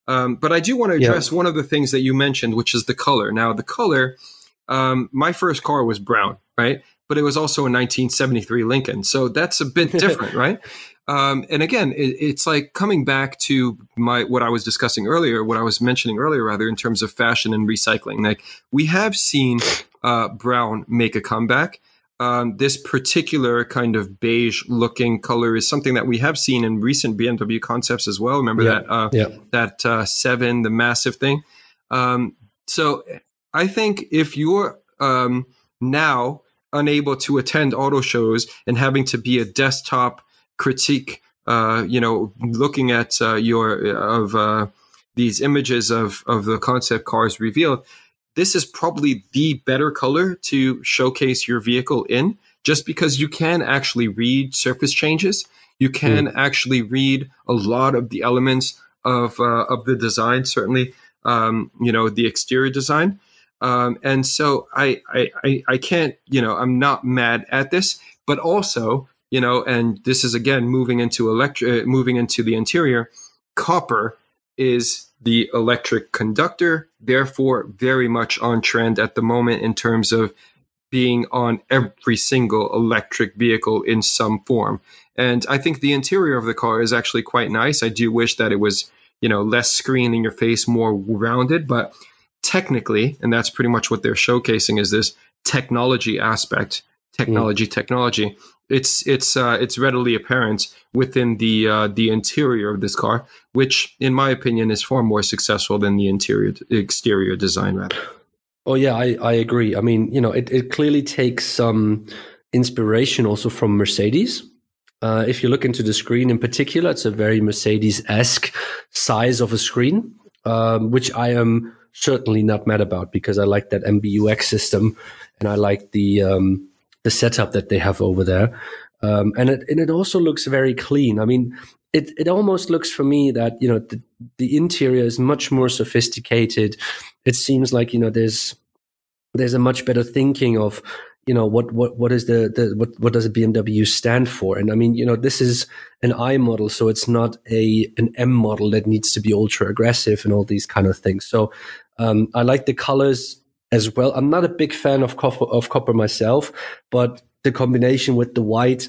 Um, but I do want to address yeah. one of the things that you mentioned, which is the color. Now, the color, um, my first car was brown, right? But it was also a nineteen seventy-three Lincoln. So that's a bit different, right? Um, and again, it, it's like coming back to my what I was discussing earlier, what I was mentioning earlier, rather, in terms of fashion and recycling. Like, we have seen uh, brown make a comeback. Um, this particular kind of beige-looking color is something that we have seen in recent B M W concepts as well. Remember yeah. that uh, yeah. that uh, seven, the massive thing. Um, so I think if you're um, now unable to attend auto shows and having to be a desktop critique, uh, you know, looking at uh, your of uh, these images of of the concept cars revealed, this is probably the better color to showcase your vehicle in, just because you can actually read surface changes. You can mm. actually read a lot of the elements of uh, of the design, certainly, um, you know, the exterior design. Um, and so I, I, I can't, you know, I'm not mad at this, but also, you know, and this is again moving into electric, uh, moving into the interior. Copper is the electric conductor, therefore very much on trend at the moment in terms of being on every single electric vehicle in some form. And I think the interior of the car is actually quite nice. I do wish that it was, you know, less screen in your face, more rounded, but technically, and that's pretty much what they're showcasing, is this technology aspect, technology, mm. technology. It's it's uh, it's readily apparent within the uh, the interior of this car, which, in my opinion, is far more successful than the interior exterior design, rather. Oh yeah, I, I agree. I mean, you know, it, it clearly takes some inspiration also from Mercedes. Uh, if you look into the screen in particular, it's a very Mercedes-esque size of a screen, um, which I am certainly not mad about, because I like that M B U X system and I like the um, the setup that they have over there. Um, and it and it also looks very clean. I mean, it it almost looks for me that, you know, the, the interior is much more sophisticated. It seems like, you know, there's there's a much better thinking of, you know, what what what is the, the what what does a B M W stand for? And I mean, you know, this is an I model, so it's not a an M model that needs to be ultra aggressive and all these kind of things. So um, I like the colors as well. I'm not a big fan of copper, of copper myself, but the combination with the white,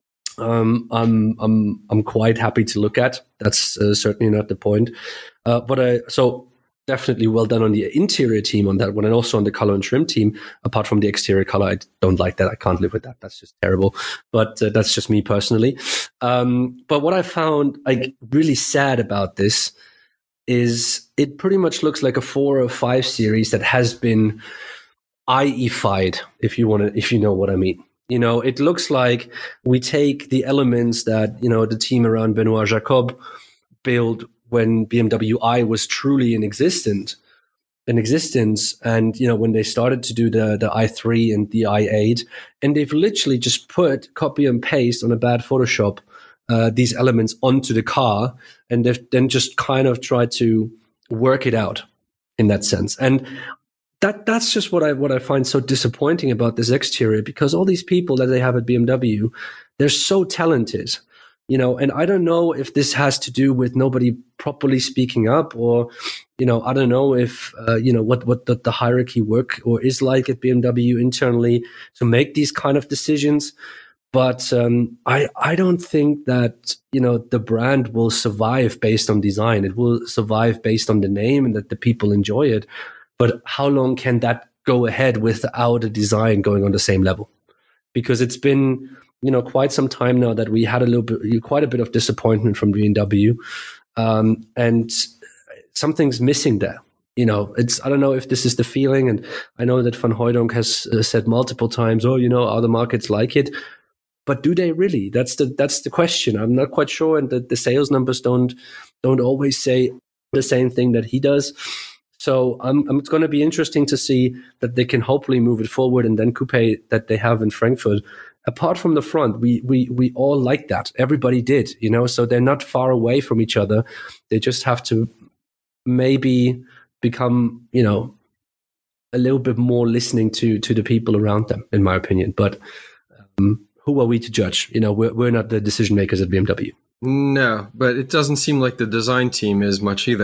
um, I'm I'm I'm quite happy to look at. That's uh, certainly not the point. Uh, but I so. Definitely well done on the interior team on that one, and also on the color and trim team. Apart from the exterior color, I don't like that. I can't live with that. That's just terrible. But uh, that's just me personally. Um, but what I found like really sad about this is it pretty much looks like a four or five series that has been I E-fied, if you want to, if you know what I mean. You know, it looks like we take the elements that, you know, the team around Benoit Jacob built when B M W i was truly in existence, in existence, and you know, when they started to do the the i three and the i eight, and they've literally just put copy and paste on a bad Photoshop uh, these elements onto the car, and they've then just kind of tried to work it out in that sense. And that that's just what I what I find so disappointing about this exterior, because all these people that they have at B M W, they're so talented. You know, and I don't know if this has to do with nobody properly speaking up, or, you know, I don't know if, uh, you know, what, what the, the hierarchy work or is like at B M W internally to make these kind of decisions. But um, I, I don't think that, you know, the brand will survive based on design. It will survive based on the name and that the people enjoy it. But how long can that go ahead without a design going on the same level? Because it's been, you know, quite some time now that we had a little bit, quite a bit of disappointment from B M W, um, and something's missing there. You know, it's, I don't know if this is the feeling, and I know that Van Hooydonk has uh, said multiple times, oh, you know, other markets like it, but do they really? That's the that's the question. I'm not quite sure, and the, the sales numbers don't don't always say the same thing that he does. So um, it's going to be interesting to see that they can hopefully move it forward, and then coupe that they have in Frankfurt. Apart from the front, we we we all like that. Everybody did, you know, so they're not far away from each other. They just have to maybe become, you know, a little bit more listening to to the people around them, in my opinion. But um, who are we to judge? You know, we're we're not the decision makers at B M W. No, but it doesn't seem like the design team is much either.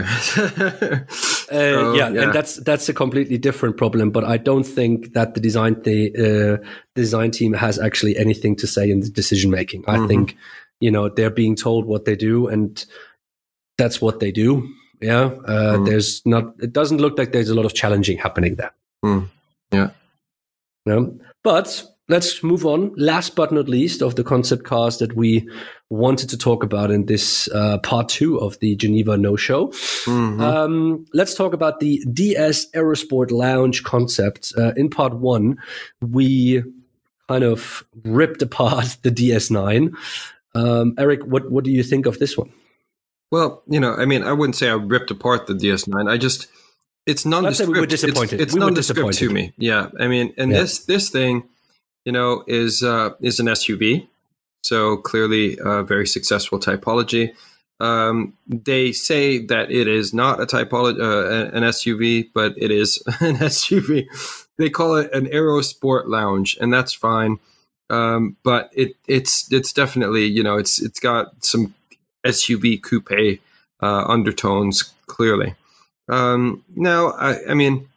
uh, so, yeah, yeah, and that's that's a completely different problem. But I don't think that the design the uh, design team has actually anything to say in the decision making. I mm-hmm. think, you know, they're being told what they do, and that's what they do. Yeah, uh, mm. there's not. It doesn't look like there's a lot of challenging happening there. Mm. Yeah, yeah, but. Let's move on. Last but not least of the concept cars that we wanted to talk about in this uh, part two of the Geneva No Show. Mm-hmm. Um, let's talk about the D S Aerosport Lounge concept. Uh, in part one, we kind of ripped apart the D S nine. Um, Eric, what, what do you think of this one? Well, you know, I mean, I wouldn't say I ripped apart the D S nine. I just, it's nondescript. We were disappointed. It's, it's we nondescript were disappointed. to me. Yeah. I mean, and yeah. this, this thing, you know, is uh, is an S U V, so clearly a very successful typology. Um, they say that it is not a typology, uh, an S U V, but it is an S U V. They call it an Aerosport Lounge, and that's fine. Um, but it it's it's definitely, you know, it's it's got some S U V coupe uh, undertones clearly. Um, now, I, I mean,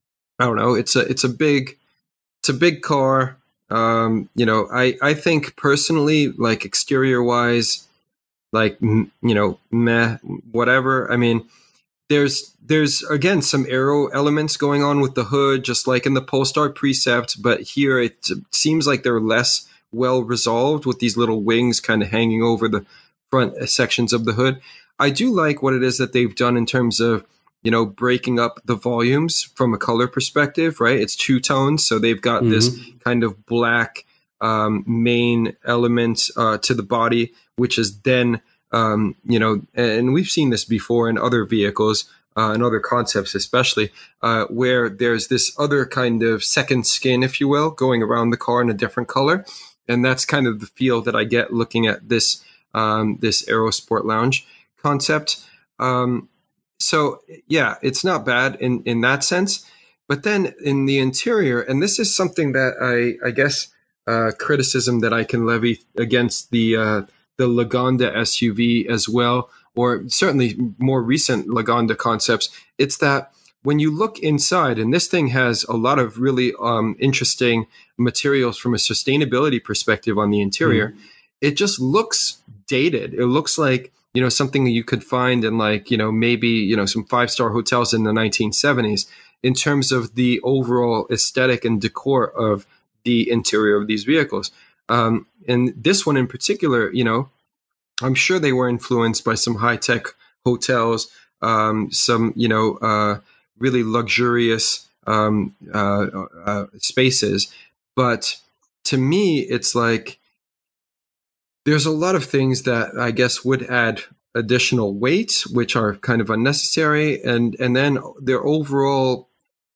I don't know. It's a it's a big it's a big car. Um, you know, I, I think personally, like exterior wise, like, you know, meh, whatever. I mean, there's, there's again, some aero elements going on with the hood, just like in the Polestar Precept, but here it seems like they're less well resolved with these little wings kind of hanging over the front sections of the hood. I do like what it is that they've done in terms of, you know, breaking up the volumes from a color perspective, right? It's two tones. So they've got mm-hmm. this kind of black um, main element uh, to the body, which is then, um, you know, and we've seen this before in other vehicles uh, and other concepts, especially uh, where there's this other kind of second skin, if you will, going around the car in a different color. And that's kind of the feel that I get looking at this, um, this Aerosport Lounge concept. Um, So, yeah, it's not bad in, in that sense. But then in the interior, and this is something that I, I guess, uh, criticism that I can levy against the uh, the Lagonda S U V as well, or certainly more recent Lagonda concepts, it's that when you look inside, and this thing has a lot of really um, interesting materials from a sustainability perspective on the interior, mm. it just looks dated. It looks like, you know, something you could find in like, you know, maybe, you know, some five-star hotels in the nineteen seventies in terms of the overall aesthetic and decor of the interior of these vehicles. Um, and this one in particular, you know, I'm sure they were influenced by some high-tech hotels, um, some, you know, uh, really luxurious um, uh, uh, spaces. But to me, it's like, there's a lot of things that I guess would add additional weight, which are kind of unnecessary, and and then their overall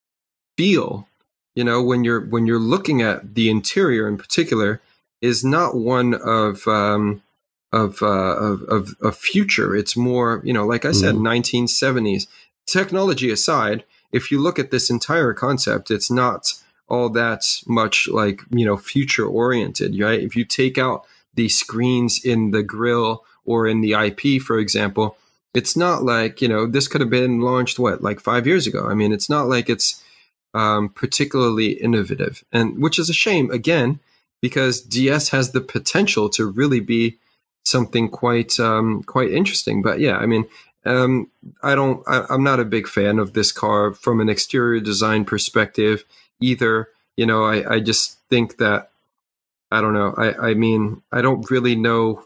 feel, you know, when you're when you're looking at the interior in particular, is not one of um, of, uh, of of of future. It's more, you know, like I said, mm-hmm. nineteen seventies. Technology aside, if you look at this entire concept, it's not all that much like, you know, future oriented, right? If you take out the screens in the grille or in the I P, for example, it's not like, you know, this could have been launched, what, like five years ago. I mean, it's not like it's um, particularly innovative, and which is a shame, again, because D S has the potential to really be something quite um, quite interesting. But yeah, I mean, um, I don't, I, I'm not a big fan of this car from an exterior design perspective either. You know, I, I just think that, I don't know. I, I mean, I don't really know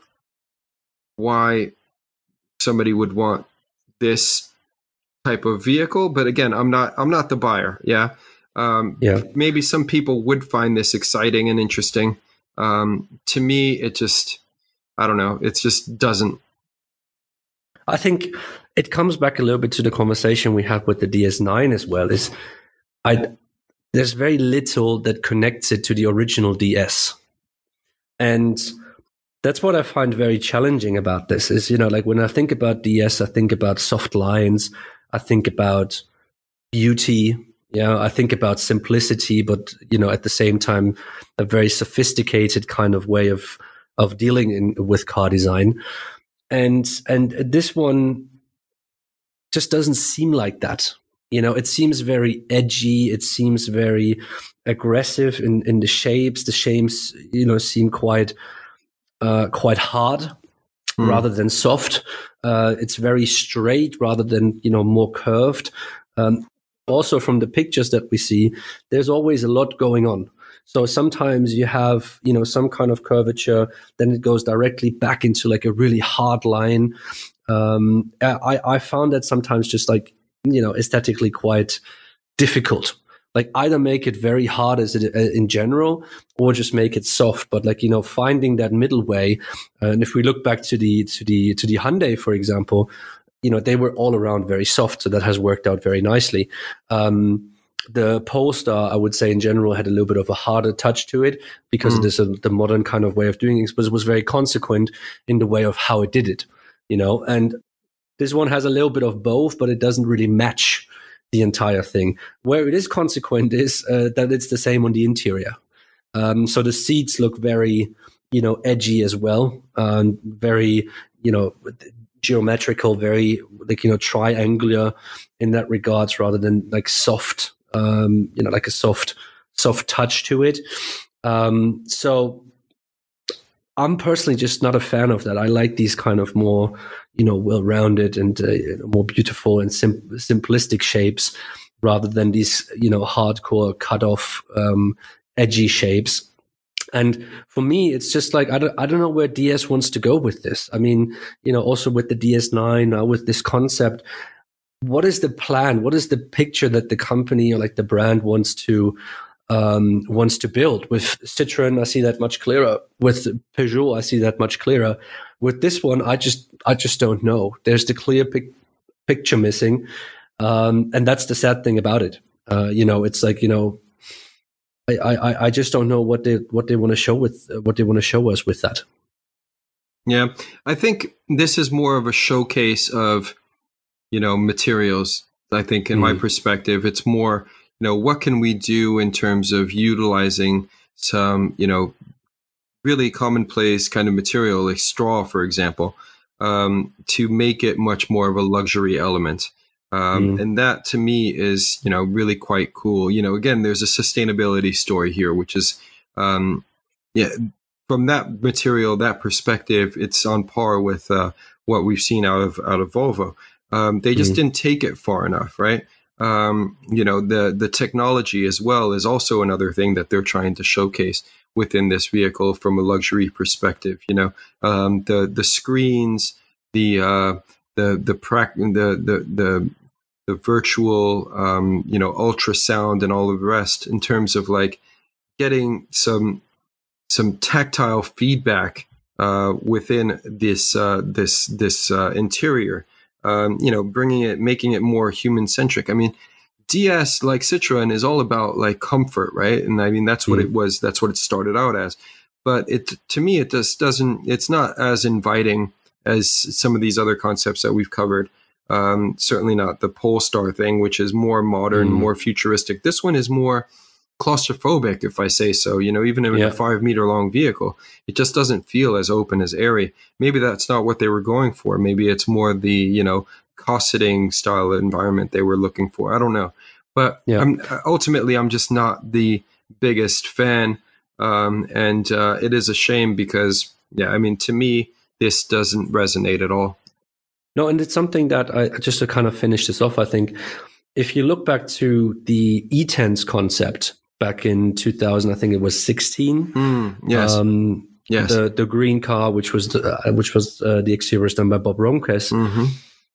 why somebody would want this type of vehicle, but again, I'm not, I'm not the buyer. Yeah. Um, yeah. Maybe some people would find this exciting and interesting. Um, to me, it just, I don't know. It just doesn't. I think it comes back a little bit to the conversation we had with the D S nine as well. Is I, there's very little that connects it to the original D S. And that's what I find very challenging about this is, you know, like when I think about D S, I think about soft lines. I think about beauty. Yeah. I think about simplicity, but, you know, at the same time, a very sophisticated kind of way of, of dealing in, with car design. and and this one just doesn't seem like that. You know, it seems very edgy. It seems very aggressive in, in the shapes. The shapes, you know, seem quite uh, quite hard mm. rather than soft. Uh, it's very straight rather than, you know, more curved. Um, also, from the pictures that we see, there's always a lot going on. So sometimes you have, you know, some kind of curvature, then it goes directly back into like a really hard line. Um, I, I found that sometimes just like, you know, aesthetically quite difficult. Like either make it very hard as it in general, or just make it soft. But like, you know, finding that middle way. Uh, and if we look back to the to the to the Hyundai, for example, you know, they were all around very soft, so that has worked out very nicely. Um, the Polestar, I would say in general, had a little bit of a harder touch to it because mm. it is a, the modern kind of way of doing things, but it was very consequent in the way of how it did it. You know, and this one has a little bit of both, but it doesn't really match the entire thing. Where it is consequent is uh, that it's the same on the interior. Um, so the seats look very, you know, edgy as well, um, very, you know, geometrical, very like, you know, triangular in that regards, rather than like soft, um, you know, like a soft, soft touch to it. Um, so I'm personally just not a fan of that. I like these kind of more, you know, well-rounded and uh, more beautiful and sim- simplistic shapes, rather than these, you know, hardcore cut-off, um, edgy shapes. And for me, it's just like, I don't, I don't know where D S wants to go with this. I mean, you know, also with the D S nine, now with this concept, what is the plan? What is the picture that the company or like the brand wants to um, wants to build? With Citroen, I see that much clearer. With Peugeot, I see that much clearer. With this one, I just, I just don't know. There's the clear pic- picture missing, um, and that's the sad thing about it. Uh, you know, it's like, you know, I, I, I just don't know what they, what they want to show with, what they want to show us with that. Yeah, I think this is more of a showcase of, you know, materials. I think, in mm. my perspective, it's more, you know, what can we do in terms of utilizing some, you know, really commonplace kind of material like straw, for example, um, to make it much more of a luxury element. Um, mm. And that to me is, you know, really quite cool. You know, again, there's a sustainability story here, which is, um, yeah, from that material, that perspective, it's on par with uh, what we've seen out of out of Volvo. Um, they just mm. didn't take it far enough, right? Um, you know, the the technology as well is also another thing that they're trying to showcase within this vehicle from a luxury perspective. You know, um, the the screens, the uh, the the, prac- the the the the virtual, um, you know, ultrasound and all of the rest, in terms of like getting some some tactile feedback uh, within this uh, this this uh, interior. Um, you know, bringing it, making it more human centric. I mean, D S, like Citroen, is all about like comfort, right? And I mean, that's what mm. it was. That's what it started out as. But it, to me, it just doesn't. It's not as inviting as some of these other concepts that we've covered. Um, certainly not the Polestar thing, which is more modern, mm. more futuristic. This one is more claustrophobic, if I say so. You know, even in yeah. a five meter long vehicle, it just doesn't feel as open, as airy. Maybe that's not what they were going for. Maybe it's more the, you know, cosseting style environment they were looking for. I don't know. But yeah. I'm, ultimately, I'm just not the biggest fan. Um, and uh, it is a shame because, yeah, I mean, to me, this doesn't resonate at all. No, and it's something that I, just to kind of finish this off, I think if you look back to the E TENS concept back in two thousand, I think it was sixteen. Mm, yes. Um, yes. The the green car, which was the, uh, which was uh, the exterior was done by Bob Romkes. Mm-hmm.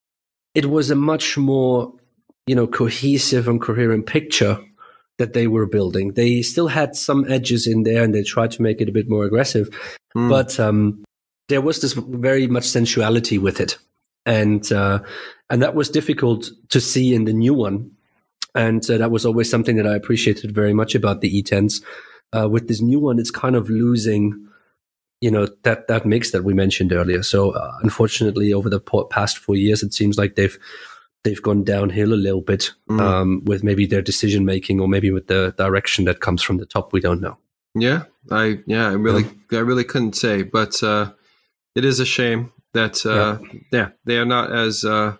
It was a much more, you know, cohesive and coherent picture that they were building. They still had some edges in there, and they tried to make it a bit more aggressive, mm. but um, there was this very much sensuality with it, and uh, and that was difficult to see in the new one. And uh, that was always something that I appreciated very much about the E TENS. Uh, with this new one, it's kind of losing, you know, that, that mix that we mentioned earlier. So uh, unfortunately, over the past four years, it seems like they've they've gone downhill a little bit mm. um, with maybe their decision making, or maybe with the direction that comes from the top. We don't know. Yeah, I yeah, I really yeah. I really couldn't say, but uh, it is a shame. that uh, yeah. yeah, they are not as uh,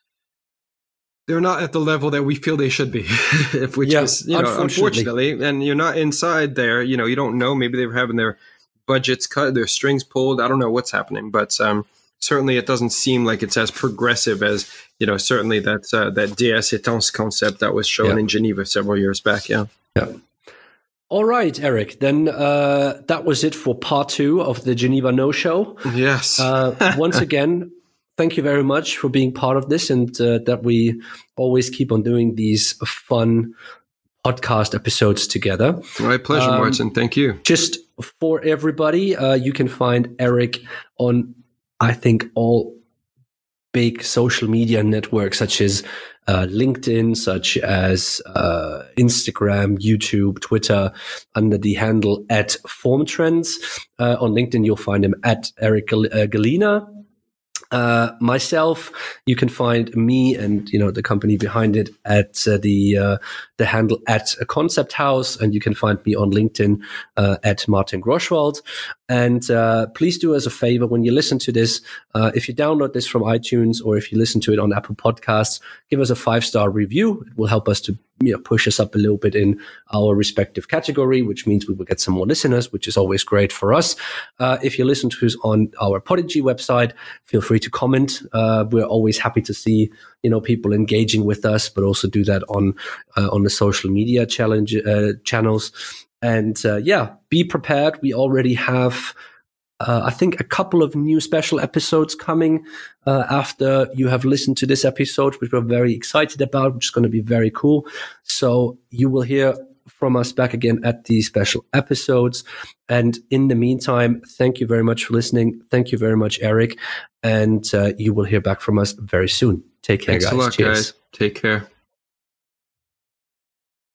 they're not at the level that we feel they should be. Which yeah, is, you know, unfortunately. unfortunately, and you're not inside there. You know, you don't know. Maybe they're having their budgets cut, their strings pulled. I don't know what's happening, but um, certainly it doesn't seem like it's as progressive as, you know, certainly that uh, that D S Etance concept that was shown yeah. in Geneva several years back. Yeah. Yeah. All right, Eric. Then uh, that was it for part two of the Geneva No Show. Yes. uh, once again, thank you very much for being part of this, and uh, that we always keep on doing these fun podcast episodes together. My pleasure, um, Martin. Thank you. Just for everybody, uh, you can find Eric on, I think, all big social media networks such as uh, LinkedIn, such as uh, Instagram, YouTube, Twitter, under the handle at Formtrends. Uh, on LinkedIn, you'll find him at Eric Gal- uh, Galina. Uh, myself, you can find me and, you know, the company behind it at uh, the uh, the handle at a Concept House, and you can find me on LinkedIn uh, at Martin Groschwald. And uh, please do us a favor when you listen to this. Uh, if you download this from iTunes or if you listen to it on Apple Podcasts, give us a five star review. It will help us to, you know, push us up a little bit in our respective category, which means we will get some more listeners, which is always great for us. Uh, if you listen to us on our Podigy website, feel free to comment. Uh, we're always happy to see, you know, people engaging with us, but also do that on uh, on the social media challenge uh, channels. And uh, yeah, be prepared. We already have, uh, I think, a couple of new special episodes coming uh, after you have listened to this episode, which we're very excited about, which is going to be very cool. So you will hear from us back again at these special episodes. And in the meantime, thank you very much for listening. Thank you very much, Eric. And uh, you will hear back from us very soon. Take care, Thanks guys. a lot, Cheers. guys. Take care.